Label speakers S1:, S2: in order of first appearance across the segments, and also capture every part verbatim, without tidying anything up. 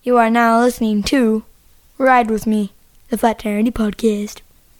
S1: You are now listening to Ride With Me, the Flat Tire Andy Podcast.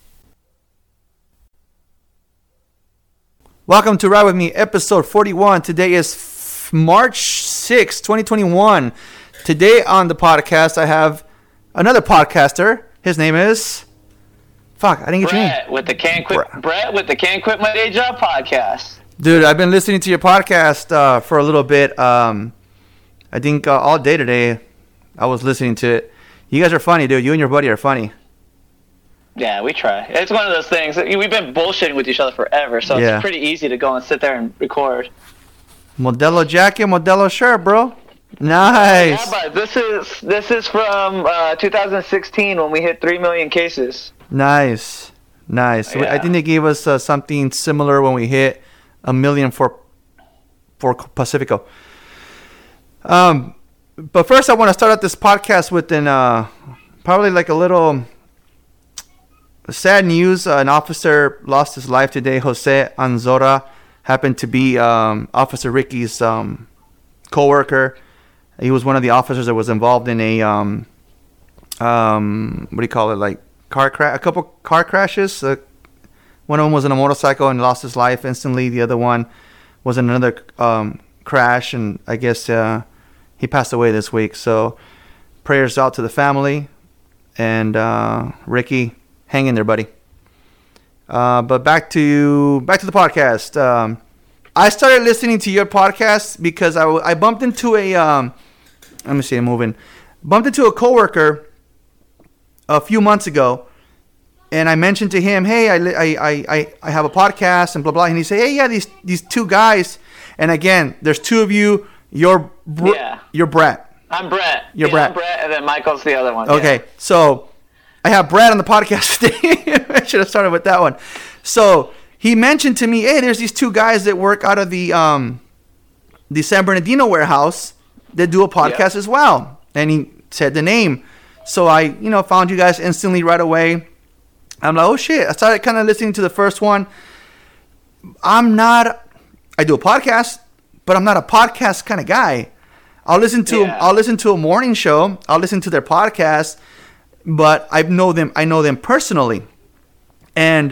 S2: Welcome to Ride With Me, episode forty-one. Today is f- March sixth, twenty twenty-one. Today on the podcast, I have another podcaster. His name is... Fuck, I didn't get
S3: Brett
S2: your name.
S3: with the Can't Quit,
S2: Brett.
S3: Brett with the Can't Quit My Day Job podcast.
S2: Dude, I've been listening to your podcast uh, for a little bit. Um, I think uh, all day today I was listening to it. You guys are funny, dude. You and your buddy are funny.
S3: Yeah, we try. It's one of those things. We've been bullshitting with each other forever, so
S2: Yeah.
S3: it's pretty easy to go and sit there and record.
S2: Modelo jacket, Modelo shirt, bro. Nice.
S3: Yeah, but this is this is from uh, two thousand sixteen when we hit three million cases.
S2: Nice. Nice.
S3: Yeah.
S2: I think they gave us uh, something similar when we hit a million for for Pacifico. Um, but first I want to start out this podcast with an uh, probably like a little sad news. Uh, an officer lost his life today. Jose Anzora happened to be um, Officer Ricky's um, co-worker. He was one of the officers that was involved in a um, um, what do you call it? Like car crash, a couple car crashes. Uh, one of them was in a motorcycle and lost his life instantly. The other one was in another um, crash, and I guess uh, he passed away this week. So prayers out to the family, and uh, Ricky, hang in there, buddy. Uh, but back to back to the podcast. Um, I started listening to your podcast because I, w- I bumped into a um, let me see, I'm moving. Bumped into a coworker a few months ago, and I mentioned to him, "Hey, I, I, I, I have a podcast and blah blah." And he said, "Hey, yeah, these these two guys." And again, there's two of you. You're Br-
S3: Yeah.
S2: you're Brett.
S3: I'm Brett.
S2: You're
S3: yeah,
S2: Brett.
S3: I'm Brett, and then Michael's the other one.
S2: Okay,
S3: Yeah.
S2: so I have Brad on the podcast today. I should have started with that one. So he mentioned to me, "Hey, there's these two guys that work out of the um, the San Bernardino warehouse that do a podcast
S3: Yep.
S2: as well." And he said the name. So I, you know, found you guys instantly right away. I'm like, oh shit. I started kind of listening to the first one. I'm not, I do a podcast, but I'm not a podcast kind of guy. I'll listen to,
S3: Yeah.
S2: I'll listen to a morning show. I'll listen to their podcast, but I know them, I know them personally. And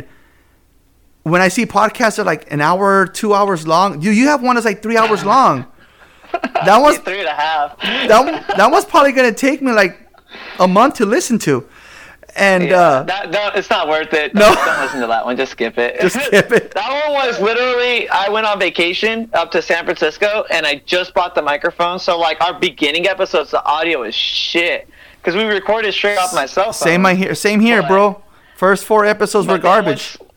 S2: when I see podcasts that are like an hour, two hours long, you, you have one that's like three hours long. That was,
S3: three and a half.
S2: that, that was probably going to take me like a month to listen to. And
S3: Yeah,
S2: uh,
S3: that, no, it's not worth it.
S2: No.
S3: Don't listen to that one. Just skip it.
S2: Just skip it.
S3: That one was literally, I went on vacation up to San Francisco, and I just bought the microphone. So, like, our beginning episodes, the audio is shit. Because we recorded straight off my cell phone.
S2: Same I here, same here,
S3: But-
S2: bro. First four episodes were
S3: But then
S2: garbage.
S3: once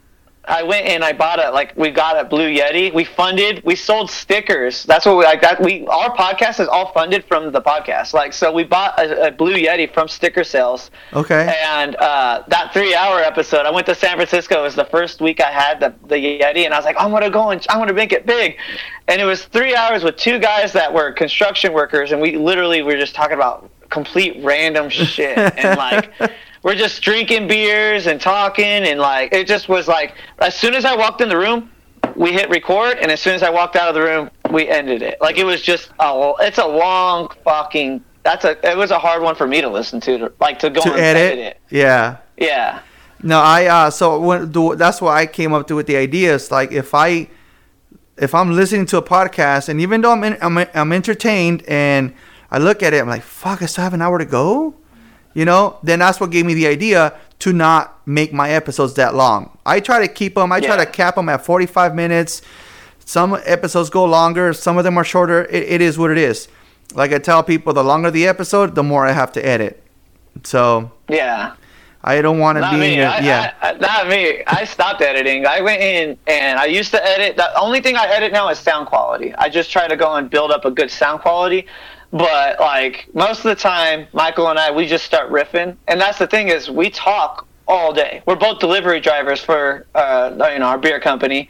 S3: I went and I bought it, like, we got a Blue Yeti. We funded, we sold stickers. That's what we, like, that, we, our podcast is all funded from the podcast. Like, so we bought a, a Blue Yeti from sticker sales.
S2: Okay.
S3: And uh, that three-hour episode, I went to San Francisco. It was the first week I had the, the Yeti, and I was like, I'm gonna go and I'm gonna make it big. And it was three hours with two guys that were construction workers, and we literally were just talking about complete random shit, and like we're just drinking beers and talking, and like it just was like as soon as I walked in the room, we hit record, and as soon as I walked out of the room, we ended it. Like it was just a, it's a long fucking. That's a. It was a hard one for me to listen to, to like to go
S2: To
S3: and
S2: edit?
S3: edit it.
S2: Yeah.
S3: Yeah.
S2: No, I uh so when the, that's why I came up to with the idea is like if I if I'm listening to a podcast and even though I'm in, I'm I'm entertained and I look at it, I'm like, fuck, I still have an hour to go, you know. Then that's what gave me the idea to not make my episodes that long. I try to keep them. I try
S3: Yeah.
S2: to cap them at forty-five minutes. Some episodes go longer. Some of them are shorter. It, it is what it is. Like I tell people, the longer the episode, the more I have to edit. So
S3: Yeah.
S2: I don't want to
S3: Not
S2: be
S3: me.
S2: in your,
S3: I,
S2: yeah.
S3: I, I, not me. I stopped editing. I went in and I used to edit. The only thing I edit now is sound quality. I just try to go and build up a good sound quality. But like most of the time, Michael and I, we just start riffing. And that's the thing is we talk all day. We're both delivery drivers for uh, you know our beer company,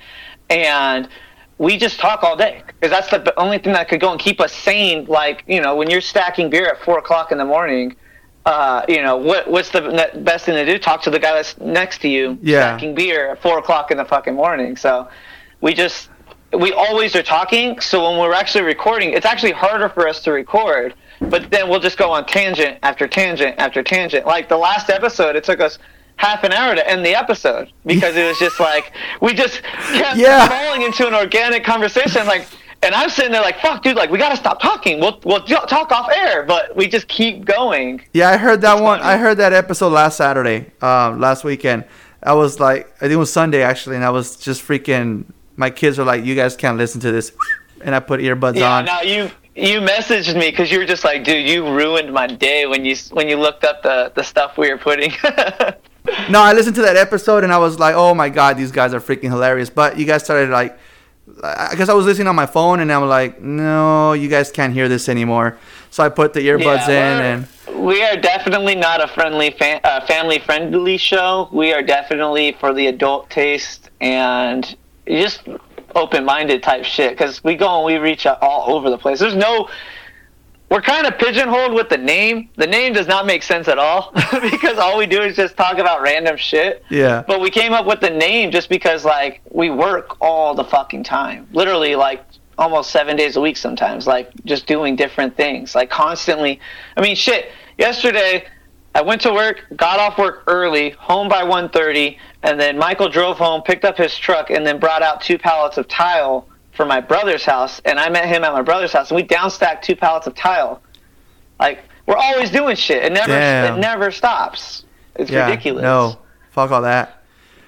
S3: and we just talk all day because that's the only thing that could go and keep us sane. Like you know when you're stacking beer at four o'clock in the morning. Uh, you know, what what's the ne- best thing to do? Talk to the guy that's next to you,
S2: Yeah.
S3: stacking beer at four o'clock in the fucking morning. So we just, we always are talking. So when we're actually recording, it's actually harder for us to record but then we'll just go on tangent after tangent after tangent. Like the last episode, it took us half an hour to end the episode because it was just like we just kept
S2: Yeah.
S3: falling into an organic conversation. Like, and I'm sitting there like, "Fuck, dude! Like, we gotta stop talking. We'll we'll talk off air, but we just keep going."
S2: Yeah, I heard that
S3: It's
S2: one.
S3: funny.
S2: I heard that episode last Saturday, um, last weekend. I was like, I think it was Sunday actually, and I was just freaking. My kids were like, "You guys can't listen to this," and I put earbuds
S3: Yeah,
S2: on.
S3: no, you you messaged me because you were just like, dude, you ruined my day when you when you looked up the, the stuff we were putting.
S2: No, I listened to that episode and I was like, "Oh my god, these guys are freaking hilarious." But you guys started like, I guess I was listening on my phone and I'm like, "No, you guys can't hear this anymore." So I put the earbuds
S3: Yeah,
S2: in
S3: we're-
S2: and
S3: we are definitely not a friendly fa- uh, family friendly show. We are definitely for the adult taste and just open minded type shit because we go and we reach out all over the place. There's no. We're kind of pigeonholed with the name. The name does not make sense at all because all we do is just talk about random shit.
S2: yeah.
S3: But we came up with the name just because, like, we work all the fucking time. Literally, like, almost seven days a week sometimes. Like, just doing different things. Like, constantly. I mean, shit. Yesterday, I went to work, got off work early, home by one thirty, and then Michael drove home, picked up his truck, and then brought out two pallets of tile for my brother's house. And I met him at my brother's house, and we downstacked two pallets of tile. Like, we're always doing shit. It never,
S2: Damn.
S3: it never stops. It's
S2: Yeah,
S3: ridiculous.
S2: No, fuck all that.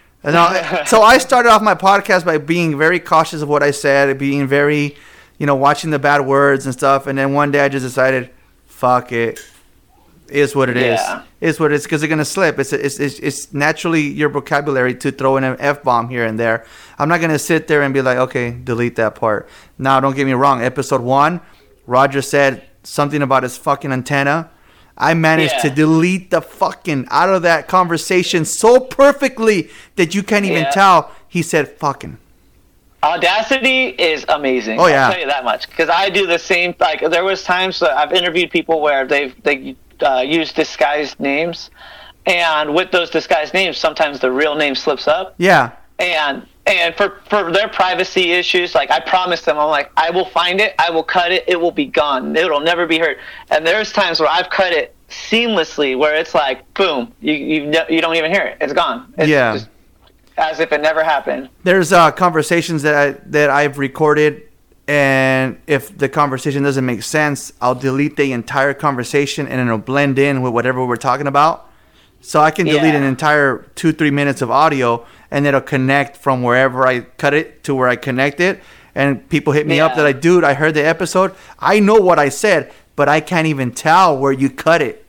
S2: No, so I started off my podcast by being very cautious of what I said, being very, you know, watching the bad words and stuff. And then one day I just decided, fuck it. Is what it is.
S3: Yeah.
S2: Is what it is because they're gonna slip. It's, it's it's it's naturally your vocabulary to throw in an f bomb here and there. I'm not gonna sit there and be like, okay, delete that part. Now, don't get me wrong. Episode one, Roger said something about his fucking antenna. I managed
S3: Yeah.
S2: to delete the fucking out of that conversation so perfectly that you can't even
S3: Yeah.
S2: tell he said fucking.
S3: Audacity is amazing.
S2: Oh, yeah.
S3: I'll tell you that much because I do the same. Like there was times that I've interviewed people where they've they uh, use disguised names, and with those disguised names, sometimes the real name slips up.
S2: Yeah.
S3: And and for for their privacy issues, like I promised them, I'm like, I will find it, I will cut it, it will be gone, it'll never be heard. And there's times where I've cut it seamlessly, where it's like, boom, you you ne- you don't even hear it, it's gone. It's
S2: Yeah.
S3: just as if it never happened.
S2: There's uh, conversations that I that I've recorded, and if the conversation doesn't make sense, I'll delete the entire conversation, and it'll blend in with whatever we're talking about. So I can delete
S3: Yeah.
S2: an entire two three minutes of audio, and it'll connect from wherever I cut it to where I connect it. And people hit me up
S3: Yeah.
S2: that like, dude, I heard the episode. I know what I said, but I can't even tell where you cut it.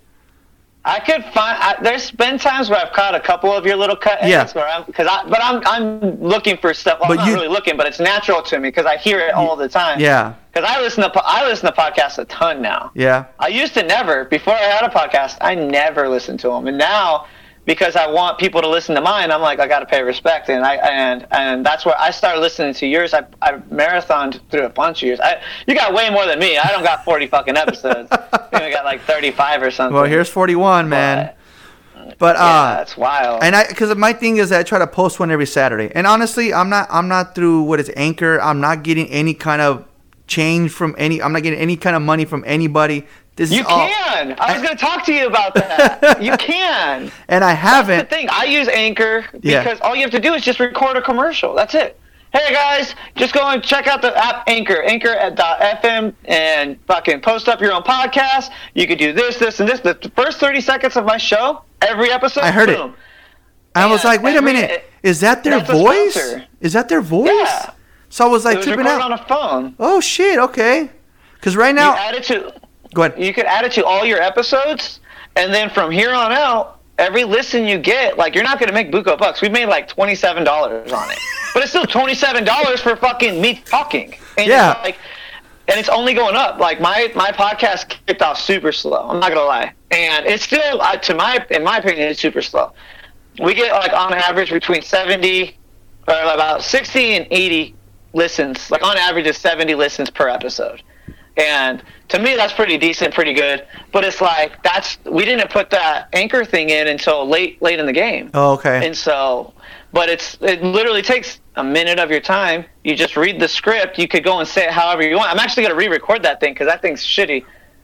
S3: I could find. I, there's been times where I've caught a couple of your little cut
S2: Yeah.
S3: edits where I'm, because I, but I'm I'm looking for stuff. Well,
S2: But
S3: I'm not
S2: you-
S3: really looking, but it's natural to me because I hear it all the time.
S2: Yeah,
S3: Because I listen to po- I listen to podcasts a ton now.
S2: yeah,
S3: I used to never. Before I had a podcast, I never listened to them, and now because I want people to listen to mine, I'm like, I got to pay respect, and I and and that's where I started listening to yours. I I marathoned through a bunch of yours. I, you got way more than me. I don't got forty fucking episodes. I think I got like thirty-five or something.
S2: well, here's forty-one, man. But
S3: yeah,
S2: uh,
S3: that's wild.
S2: and I, because my thing is that I try to post one every Saturday. And honestly, I'm not, I'm not through what is Anchor. I'm not getting any kind of change from any. I'm not getting any kind of money from anybody. This
S3: You
S2: is all,
S3: can. I was going to talk to you about that. You can.
S2: and I
S3: The
S2: haven't.
S3: thing, I use Anchor
S2: Yeah.
S3: because all you have to do is just record a commercial. That's it. Hey guys, just go and check out the app Anchor, Anchor at .fm, and fucking post up your own podcast. You could do this, this, and this. The first thirty seconds of my show, every episode,
S2: I heard it.
S3: boom.
S2: I was
S3: Yeah,
S2: like, wait a
S3: every-
S2: minute, is that their
S3: that's a
S2: voice?
S3: sponsor.
S2: Is that their voice?
S3: Yeah.
S2: So I was
S3: It
S2: like
S3: was
S2: tripping
S3: recorded
S2: out.
S3: on a phone.
S2: Oh shit, okay. Because right
S3: You
S2: now,
S3: add it to,
S2: go ahead.
S3: you could add it to all your episodes, and then from here on out, every listen you get, like, you're not going to make buco bucks. We've made like twenty-seven dollars on it. But it's still twenty-seven dollars for fucking me talking. And
S2: Yeah.
S3: It's like, and it's only going up. Like, my, my podcast kicked off super slow. I'm not going to lie. And it's still, uh, to my, in my opinion, it's super slow. We get, like, on average between seventy, or about sixty and eighty listens. Like, on average, it's seventy listens per episode. And to me, that's pretty decent, pretty good. But it's like, that's, we didn't put that Anchor thing in until late, late in the game.
S2: Oh, okay.
S3: And so, but it's, it literally takes a minute of your time. You just read the script. You could go and say it however you want. I'm actually going to re-record that thing because that thing's shitty.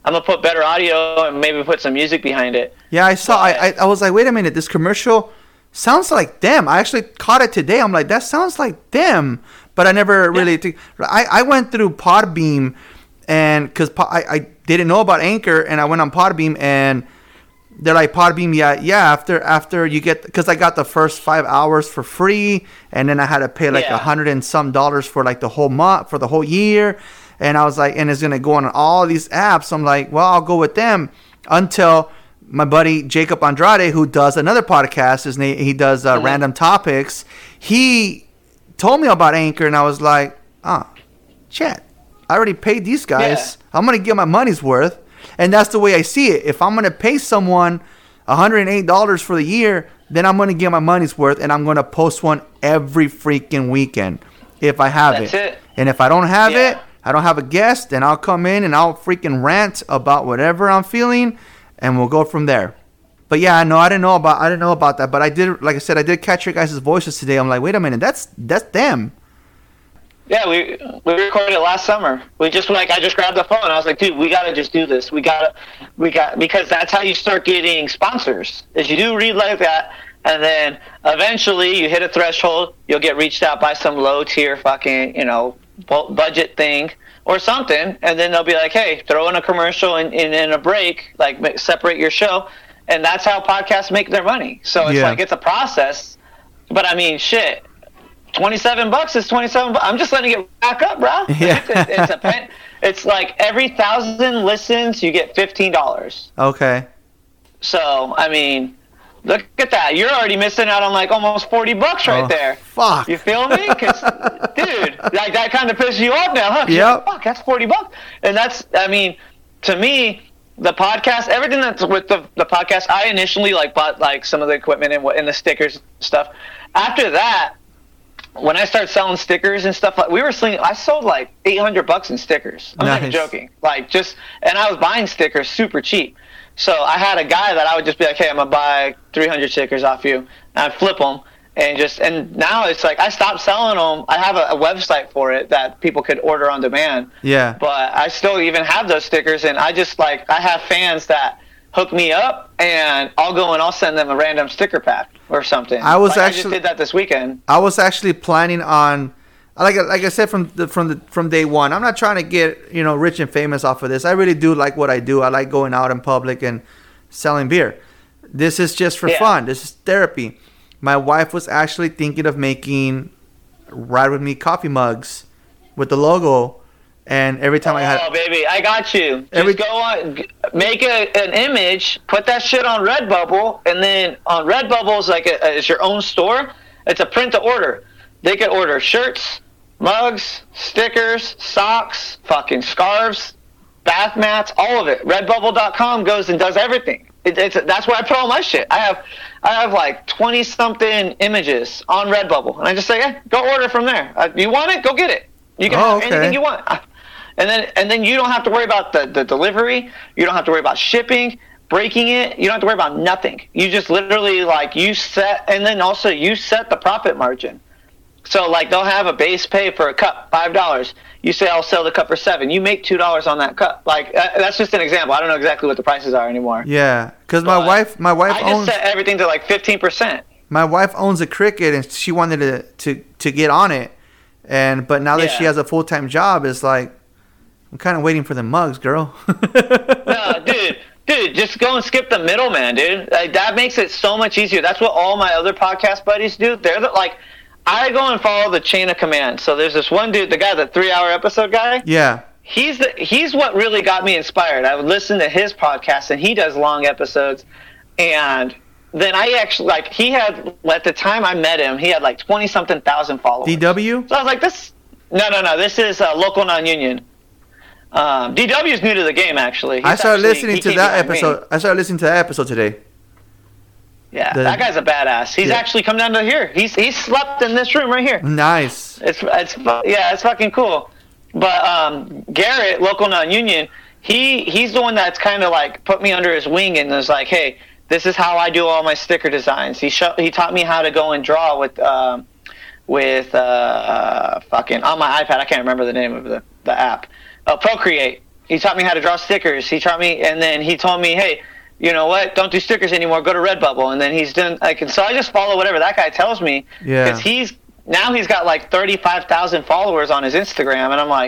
S3: I'm gonna put better audio and maybe put some music behind it.
S2: Yeah, I saw.
S3: But,
S2: I, I I was like, wait a minute, this commercial sounds like them. I actually caught it today. I'm like, that sounds like them, but I never really.
S3: Yeah.
S2: T- I I went through Podbeam, and because po- I I didn't know about Anchor, and I went on Podbeam, and they're like, Podbeam, yeah, yeah. After after you get, because I got the first five hours for free, and then I had to pay like a
S3: Yeah.
S2: hundred and some dollars for like the whole month, for the whole year. And I was like, and it's gonna go on all these apps. I'm like, well, I'll go with them until my buddy Jacob Andrade, who does another podcast, his name, he does uh,
S3: Mhm.
S2: Random Topics. He told me about Anchor, and I was like, ah, shit, I already paid these guys.
S3: Yeah.
S2: I'm gonna get my money's worth. And that's the way I see it. If I'm going to pay someone one hundred eight dollars for the year, then I'm going to get my money's worth, and I'm going to post one every freaking weekend if I have
S3: That's
S2: it.
S3: it.
S2: And if I don't have
S3: Yeah.
S2: it, I don't have a guest, then I'll come in and I'll freaking rant about whatever I'm feeling, and we'll go from there. But yeah, no, I didn't know about I didn't know about that, but I did, like I said, I did catch your guys' voices today. I'm like, wait a minute, that's that's them.
S3: Yeah, we we recorded it last summer. We just like I just grabbed the phone. I was like, dude, we gotta just do this. We gotta, we got because that's how you start getting sponsors. Is you do read like that, and then eventually you hit a threshold. You'll get reached out by some low tier fucking you know bu- budget thing or something, and then they'll be like, hey, throw in a commercial and in, in a break, like ma- separate your show, and that's how podcasts make their money. So it's
S2: Yeah.
S3: like it's a process. But I mean, shit. twenty-seven bucks is twenty-seven bucks. I'm just letting it back up, bro.
S2: Yeah.
S3: It's, a, it's, a pen, it's like every thousand listens, you get fifteen dollars.
S2: Okay.
S3: So, I mean, look at that. You're already missing out on like almost forty bucks right
S2: Oh,
S3: there.
S2: fuck.
S3: You feel me? 'Cause, dude, like that kind of pisses you off now, huh? 'Cause you're
S2: Yep.
S3: like, fuck, that's forty bucks. And that's, I mean, to me, the podcast, everything that's with the, the podcast, I initially like bought like some of the equipment and, what- and the stickers and stuff. After that, when I started selling stickers and stuff, like we were selling, I sold like eight hundred bucks in stickers. I'm not even
S2: Nice.
S3: joking. Like just, and I was buying stickers super cheap. So I had a guy that I would just be like, hey, I'm gonna buy three hundred stickers off you, and I'd flip them, and just, and now it's like I stopped selling them. I have a, a website for it that people could order on demand.
S2: Yeah.
S3: But I still even have those stickers, and I just like I have fans that hook me up, and I'll go and I'll send them a random sticker pack or something.
S2: I was
S3: Like, I just
S2: actually-
S3: did that this weekend.
S2: I was actually planning on, like like I said from the, from the from day one. I'm not trying to get you know rich and famous off of this. I really do like what I do. I like going out in public and selling beer. This is just for
S3: Yeah.
S2: fun. This is therapy. My wife was actually thinking of making Ride With Me coffee mugs with the logo, and every time I
S3: Oh,
S2: had
S3: baby, I got you. Just
S2: Every-
S3: go on, g- make a, an image, put that shit on Redbubble, and then on Redbubble is like a, it's your own store. It's a print to order. They could order shirts, mugs, stickers, socks, fucking scarves, bath mats, all of it. Redbubble dot com goes and does everything. It, it's that's where I put all my shit. I have I have like twenty something images on Redbubble, and I just say, hey, go order from there. Uh, you want it? Go get it. You can
S2: Oh,
S3: have
S2: okay.
S3: anything you want. And then and then you don't have to worry about the, the delivery. You don't have to worry about shipping, breaking it. You don't have to worry about nothing. You just literally like you set, and then also you set the profit margin. So like they'll have a base pay for a cup, five dollars. You say I'll sell the cup for seven. You make two dollars on that cup. Like uh, that's just an example. I don't know exactly what the prices are anymore.
S2: yeah, because my
S3: But
S2: wife my wife
S3: I just
S2: owns
S3: set everything to like fifteen percent.
S2: my wife owns a Cricut, and she wanted to to to get on it, and but now that she
S3: Yeah.
S2: has a full time job, it's like I'm kind of waiting for the mugs, girl.
S3: No, dude, dude, just go and skip the middleman, dude. Like, that makes it so much easier. That's what all my other podcast buddies do. They're the, like, I go and follow the chain of command. So there's this one dude, the guy, the three-hour episode guy.
S2: Yeah.
S3: He's the he's what really got me inspired. I would listen to his podcast, and he does long episodes. And then I actually like he had at the time I met him, he had like twenty something thousand followers.
S2: D W?
S3: So I was like, this. No, no, no. This is uh, local non-union. Um, D W is new to the game, actually. He's
S2: I started
S3: actually-
S2: listening
S3: he
S2: to
S3: came
S2: that
S3: behind me.
S2: episode. I started listening to that episode today.
S3: Yeah,
S2: The-
S3: that guy's a badass. He's
S2: Yeah.
S3: actually come down to here. He's he slept in this room right here.
S2: Nice.
S3: It's it's fu- yeah, it's fucking cool. But um, Garrett, local non-union, he he's the one that's kind of like put me under his wing and was like, hey, this is how I do all my sticker designs. He show, he taught me how to go and draw with um, with uh, fucking on my iPad. I can't remember the name of the the app. Uh, Procreate. he taught me how to draw stickers. He taught me, and then he told me, hey, you know what? Don't do stickers anymore. Go to Redbubble. And then he's done like, and so I just follow whatever that guy tells me.
S2: Yeah.
S3: Because he's now he's got like thirty-five thousand followers on his Instagram, and I'm like,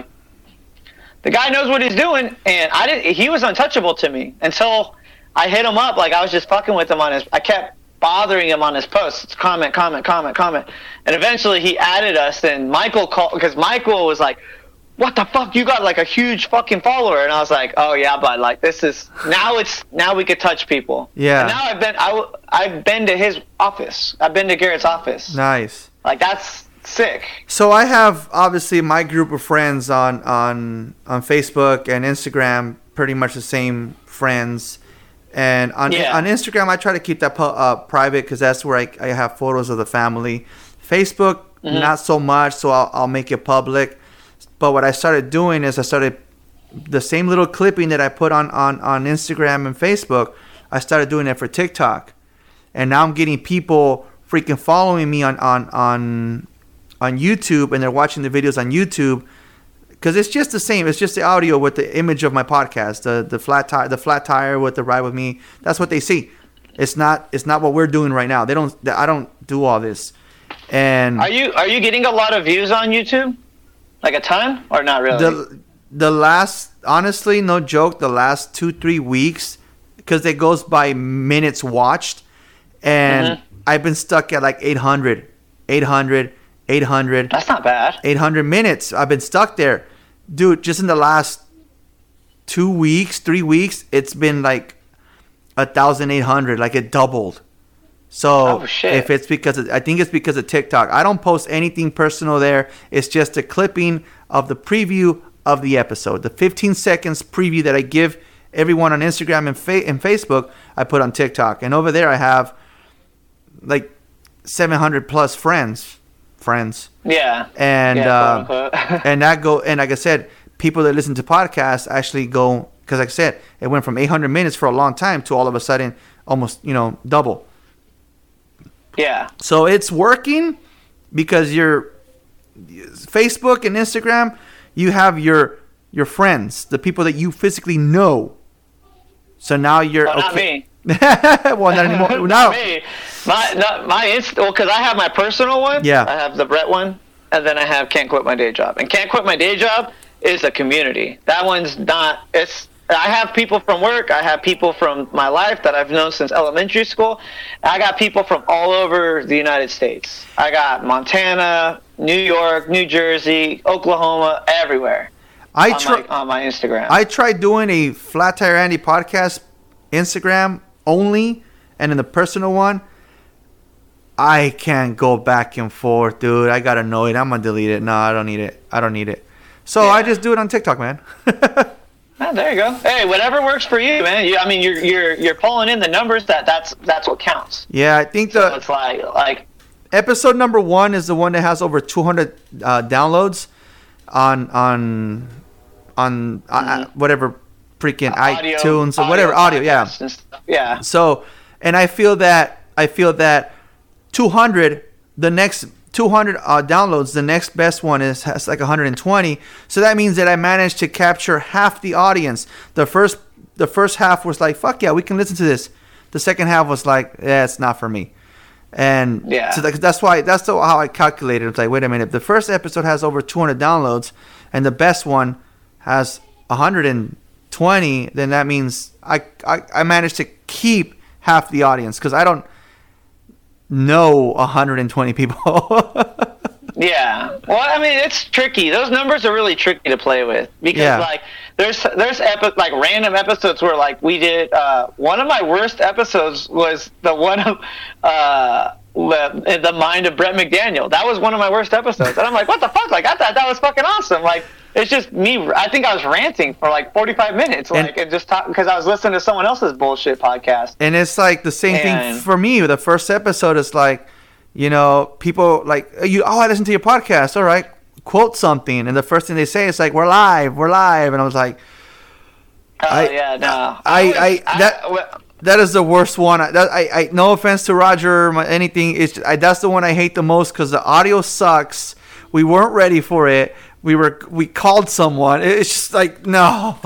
S3: the guy knows what he's doing, and I didn't. He was untouchable to me until I hit him up. Like I was just fucking with him on his. I kept bothering him on his posts. Comment, comment, comment, comment, and eventually he added us. And Michael called because Michael was like, what the fuck, you got like a huge fucking follower. And I was like, oh yeah, but like this is now it's now we could touch people.
S2: Yeah.
S3: And now I've been I, I've been to his office. I've been to Garrett's office.
S2: Nice.
S3: Like that's sick.
S2: So I have obviously my group of friends on on on Facebook and Instagram, pretty much the same friends. And on
S3: Yeah.
S2: on Instagram, I try to keep that pu- uh, private because that's where I, I have photos of the family. Facebook,
S3: Mhm.
S2: not so much, so I'll, I'll make it public. But what I started doing is I started the same little clipping that I put on, on, on Instagram and Facebook. I started doing it for TikTok, and now I'm getting people freaking following me on on on, on YouTube, and they're watching the videos on YouTube because it's just the same. It's just the audio with the image of my podcast, the the flat tire, the flat tire with the ride with me. That's what they see. It's not it's not what we're doing right now. They don't. I don't do all this. And
S3: Are you are you getting a lot of views on YouTube? Like a ton or not really?
S2: the the last, honestly, no joke, the last two three weeks, because it goes by minutes watched, and
S3: Mhm.
S2: I've been stuck at like eight hundred, eight hundred, eight hundred,
S3: That's not bad.
S2: eight hundred minutes. I've been stuck there, dude. Just in the last two weeks, three weeks, it's been like a thousand eight hundred, like it doubled. So
S3: Oh, shit.
S2: if it's because of, I think it's because of TikTok. I don't post anything personal there. It's just a clipping of the preview of the episode, the fifteen seconds preview that I give everyone on Instagram and, fa- and Facebook. I put on TikTok, and over there I have like seven hundred plus friends, friends,
S3: Yeah.
S2: and
S3: Yeah,
S2: uh,
S3: quote, unquote.
S2: and that go and like I said, people that listen to podcasts actually go because like I said, it went from eight hundred minutes for a long time to all of a sudden almost you know double.
S3: Yeah.
S2: So it's working because your Facebook and Instagram, you have your your friends, the people that you physically know. So now you're
S3: Well, not
S2: okay.
S3: me.
S2: Well, not anymore.
S3: Not
S2: No.
S3: me. My not, my inst well, because I have my personal one.
S2: Yeah.
S3: I have the Brett one, and then I have Can't Quit My Day Job. And Can't Quit My Day Job is a community. That one's not. It's. I have people from work. I have people from my life that I've known since elementary school. I got people from all over the United States. I got Montana, New York, New Jersey, Oklahoma, everywhere.
S2: I
S3: on,
S2: try.
S3: my, on my Instagram.
S2: I tried doing a Flat Tire Andy podcast Instagram only, and in the personal one, I can't go back and forth, dude. I got annoyed. I'm gonna delete it. No, I don't need it. I don't need it. So
S3: Yeah.
S2: I just do it on TikTok, man.
S3: Oh, there you go. Hey, whatever works for you, man. You, I mean, you're you're you're pulling in the numbers. That that's that's what counts.
S2: Yeah, I think
S3: So
S2: the
S3: it's like like
S2: episode number one is the one that has over two hundred uh, downloads on on on uh,
S3: Mm-hmm.
S2: whatever freaking
S3: audio,
S2: iTunes or whatever audio. Yeah.
S3: podcasts and stuff. Yeah.
S2: So, and I feel that I feel that two hundred, the next two hundred uh, downloads, the next best one is has like one hundred twenty. So that means that I managed to capture half the audience. The first the first half was like, fuck yeah, we can listen to this. The second half was like, yeah, it's not for me. And
S3: Yeah.
S2: so that, that's why that's the, how I calculated. It's like, wait a minute, if the first episode has over two hundred downloads and the best one has one hundred twenty, then that means I I, I managed to keep half the audience because I don't know one hundred twenty people.
S3: Yeah. Well, I mean, it's tricky. Those numbers are really tricky to play with because,
S2: Yeah.
S3: like, there's there's epi- like random episodes where, like, we did. Uh, one of my worst episodes was the one of uh, the, the Mind of Brett McDaniel. That was one of my worst episodes, and I'm like, what the fuck? Like, I thought that was fucking awesome. Like, it's just me. I think I was ranting for like forty-five minutes,
S2: And-
S3: like, and just talk because I was listening to someone else's bullshit podcast.
S2: And it's like the same thing
S3: And-
S2: for me. The first episode is like, you know, people like you. Oh, I listened to your podcast. All right, quote something, and the first thing they say is like, "We're live, we're live," and I was like,
S3: Oh
S2: I-
S3: yeah, no.
S2: I-
S3: was-
S2: I- that-
S3: well,
S2: "That is the worst one." I, that, I, I no offense to Roger, my, anything. It's I, that's the one I hate the most because the audio sucks. We weren't ready for it. we were we called someone. It's just like no.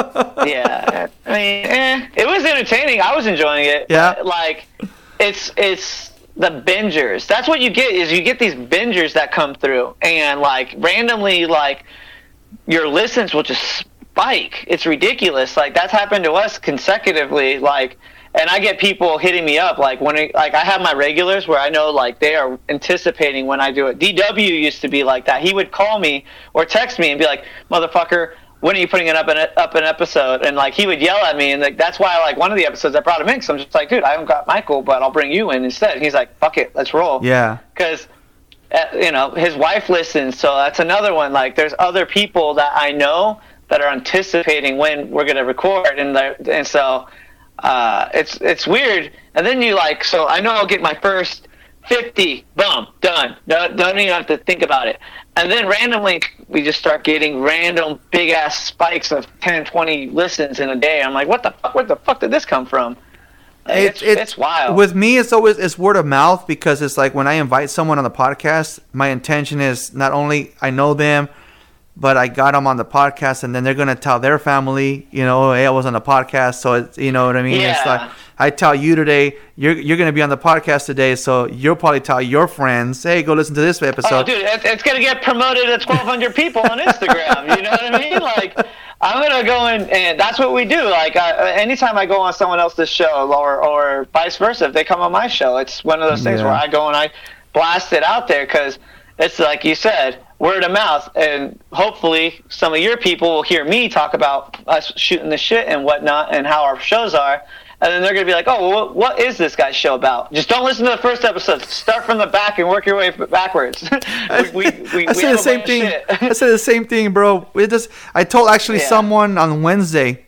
S3: Yeah, I mean, eh, it was entertaining. I was enjoying it.
S2: Yeah,
S3: like it's it's the bingers. That's what you get is you get these bingers that come through and like randomly like your listens will just spike. It's ridiculous. Like that's happened to us consecutively. Like. And I get people hitting me up like when it, like I have my regulars where I know like they are anticipating when I do it. D W used to be like that. He would call me or text me and be like, "Motherfucker, when are you putting it up an up an episode?" And like he would yell at me, and like that's why like one of the episodes I brought him in. Cause I'm just like, dude, I haven't got Michael, but I'll bring you in instead. And he's like, "Fuck it, let's roll."
S2: Yeah.
S3: Because uh, you know his wife listens, so that's another one. Like there's other people that I know that are anticipating when we're gonna record, and and so. Uh, it's it's weird, and then you like so I know I'll get my first fifty, boom, done. Don't, don't even have to think about it. And then randomly we just start getting random big ass spikes of ten, twenty listens in a day. I'm like, what the fuck? Where the fuck did this come from? Like, it's, it's it's wild.
S2: With me, it's always it's word of mouth because it's like when I invite someone on the podcast, my intention is not only I know them. But I got them on the podcast, and then they're gonna tell their family, you know, hey, I was on the podcast, so it's, you know what I mean.
S3: Yeah.
S2: It's like I tell you today, you're you're gonna be on the podcast today, so you'll probably tell your friends, hey, go listen to this episode.
S3: Oh, dude, it's, it's gonna get promoted to twelve hundred people on Instagram. You know what I mean? Like, I'm gonna go in, and that's what we do. Like, I, anytime I go on someone else's show, or or vice versa, if they come on my show, it's one of those things
S2: Yeah.
S3: where I go and I blast it out there because it's like you said. Word of mouth, and hopefully some of your people will hear me talk about us shooting the shit and whatnot and how our shows are, and then they're going to be like, oh, well, what is this guy's show about? Just don't listen to the first episode. Start from the back and work your way backwards. we, we, we,
S2: I
S3: we
S2: said the same thing. I said the same thing, bro. It just, I told actually
S3: Yeah.
S2: someone on Wednesday,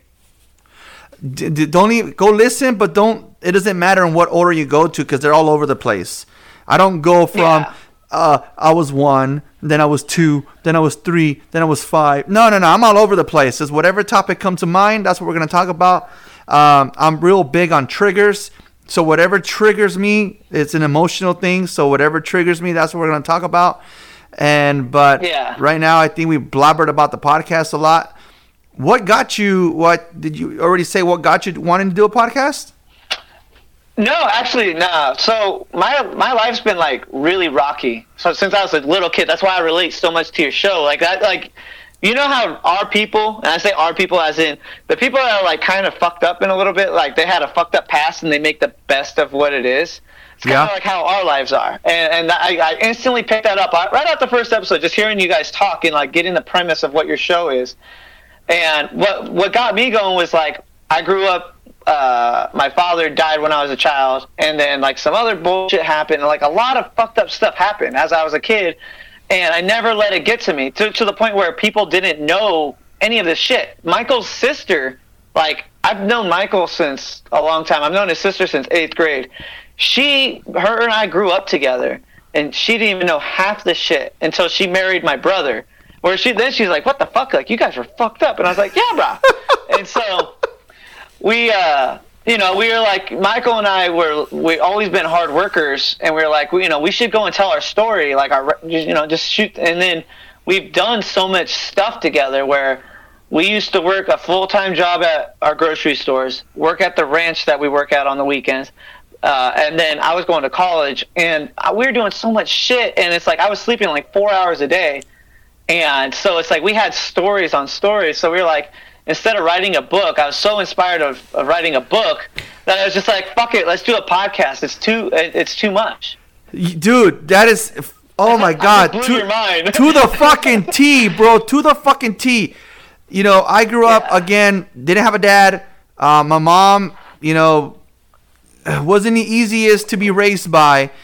S2: d- d- don't even, go listen, but don't, it doesn't matter in what order you go to because they're all over the place. I don't go from...
S3: Yeah.
S2: Uh, I was one, then I was two, then I was three, then I was five. No, no, no. I'm all over the place. It's whatever topic comes to mind, that's what we're going to talk about. Um, I'm real big on triggers. So whatever triggers me, it's an emotional thing. So whatever triggers me, that's what we're going to talk about. And but
S3: Yeah.
S2: right now, I think we blabbered about the podcast a lot. What got you? What did you already say? What got you wanting to do a podcast?
S3: No, actually, no. So my my life's been like really rocky. So since I was a little kid, that's why I relate so much to your show. Like that, like you know how our people, and I say our people as in the people that are like kind of fucked up in a little bit, like they had a fucked up past and they make the best of what it is. It's kind of
S2: Yeah.
S3: like how our lives are, and and I, I instantly picked that up right out the first episode, just hearing you guys talk and like getting the premise of what your show is. And what what got me going was like I grew up. Uh, my father died when I was a child, and then like some other bullshit happened, and like a lot of fucked up stuff happened as I was a kid, and I never let it get to me to to the point where people didn't know any of this shit. Michael's sister, like I've known Michael since a long time. I've known his sister since eighth grade. She, her, and I grew up together, and she didn't even know half the shit until she married my brother. Where she then she's like, "What the fuck? Like you guys were fucked up," and I was like, "Yeah, bro," and so. We, uh, you know, we were like, Michael and I were, we always been hard workers, and we were like, we, you know, we should go and tell our story, like our, you know, just shoot. And then we've done so much stuff together where we used to work a full-time job at our grocery stores, work at the ranch that we work at on the weekends. Uh, and then I was going to college, and we were doing so much shit. And it's like, I was sleeping like four hours a day. And so it's like, we had stories on stories. So we were like, instead of writing a book, I was so inspired of, of writing a book that I was just like, fuck it, let's do a podcast. It's too it's too much.
S2: Dude, that is, oh my God.
S3: blew
S2: to,
S3: your mind.
S2: to the fucking T, bro. To the fucking T. You know, I grew up,
S3: Yeah.
S2: again, didn't have a dad. Uh, my mom, you know, wasn't the easiest to be raised by.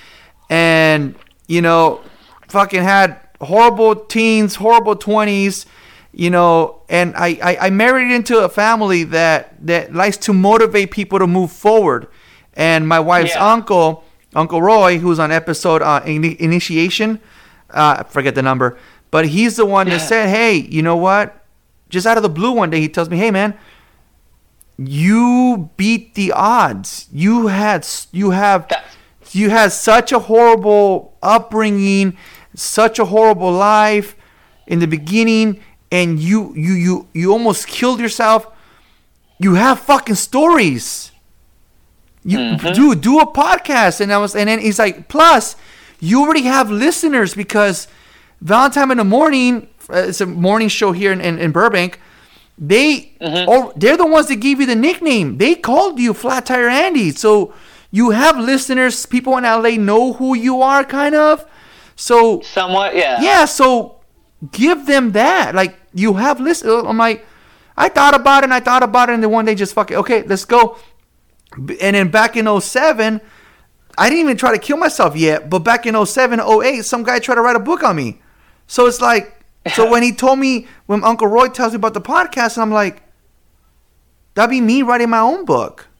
S2: And, you know, fucking had horrible teens, horrible twenties. You know, and I, I, I married into a family that, that likes to motivate people to move forward. And my wife's
S3: Yeah.
S2: uncle, Uncle Roy, who's on episode uh, in- Initiation, uh, I forget the number, but he's the one that said, hey, you know what? Just out of the blue one day, he tells me, hey, man, you beat the odds. You had, you have,
S3: That's-
S2: you had such a horrible upbringing, such a horrible life. in the beginning and you you you you almost killed yourself. You have fucking stories. You
S3: Mm-hmm.
S2: do do a podcast, and I was, and then he's like, plus, you already have listeners because Valentine in the Morning, uh, it's a morning show here in, in, in Burbank. They,
S3: Mm-hmm.
S2: oh, they're the ones that gave you the nickname. They called you Flat Tire Andy, so you have listeners. People in L A know who you are, kind of. So
S3: Somewhat, yeah.
S2: yeah, so give them that. Like, you have listeners. I'm like, I thought about it and I thought about it, and then one day just fuck it. Okay, let's go. And then back in oh seven, I didn't even try to kill myself yet, but back in oh seven, oh eight, some guy tried to write a book on me. So it's like, so when he told me, when Uncle Roy tells me about the podcast, and I'm like, that'd be me writing my own book.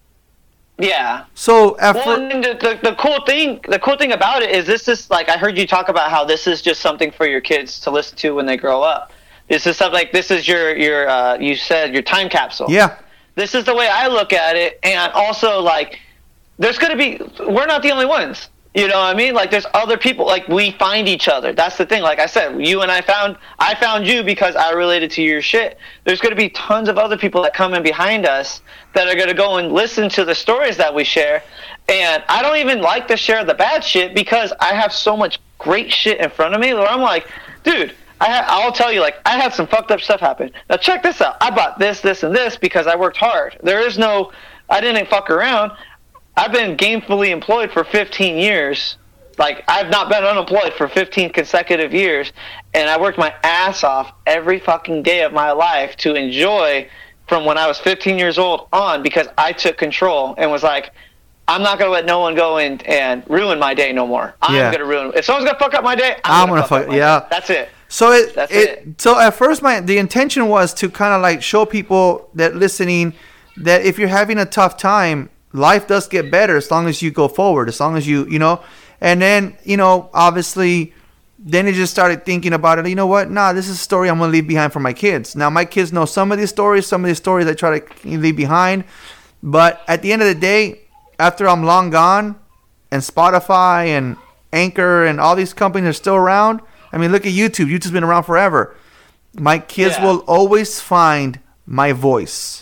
S3: Yeah.
S2: So at
S3: Well,
S2: fir-
S3: and the, the, the cool thing, the cool thing about it is this is like, I heard you talk about how this is just something for your kids to listen to when they grow up. This is something like, this is your, your, uh, you said your time capsule.
S2: yeah,
S3: This is the way I look at it. And also, like, there's going to be, we're not the only ones. You know what I mean? Like, there's other people. Like, we find each other. That's the thing. Like I said, you and I found, I found you because I related to your shit. There's going to be tons of other people that come in behind us that are going to go and listen to the stories that we share. And I don't even like to share the bad shit because I have so much great shit in front of me where I'm like, dude, I ha- I'll tell you, like, I had some fucked up stuff happen. Now, check this out. I bought this, this, and this because I worked hard. There is no, I didn't fuck around. I've been gainfully employed for fifteen years. Like, I've not been unemployed for fifteen consecutive years. And I worked my ass off every fucking day of my life to enjoy from when I was fifteen years old on because I took control and was like, I'm not going to let no one go in and ruin my day no more. I'm
S2: Yeah.
S3: going to ruin. If someone's going to fuck up my day,
S2: I'm
S3: I'm, going
S2: gonna
S3: to fuck,
S2: fuck-
S3: up my
S2: yeah.
S3: day. That's it.
S2: So it,
S3: That's
S2: it,
S3: it.
S2: so at first my the intention was to kind of like show people that listening that if you're having a tough time, life does get better as long as you go forward, as long as you you know. And then you know, obviously, then it just started thinking about it. You know what? Nah, this is a story I'm gonna leave behind for my kids. Now my kids know some of these stories, some of these stories I try to leave behind. But at the end of the day, after I'm long gone, and Spotify and Anchor and all these companies are still around. I mean, look at YouTube. YouTube's been around forever. My kids
S3: Yeah.
S2: will always find my voice.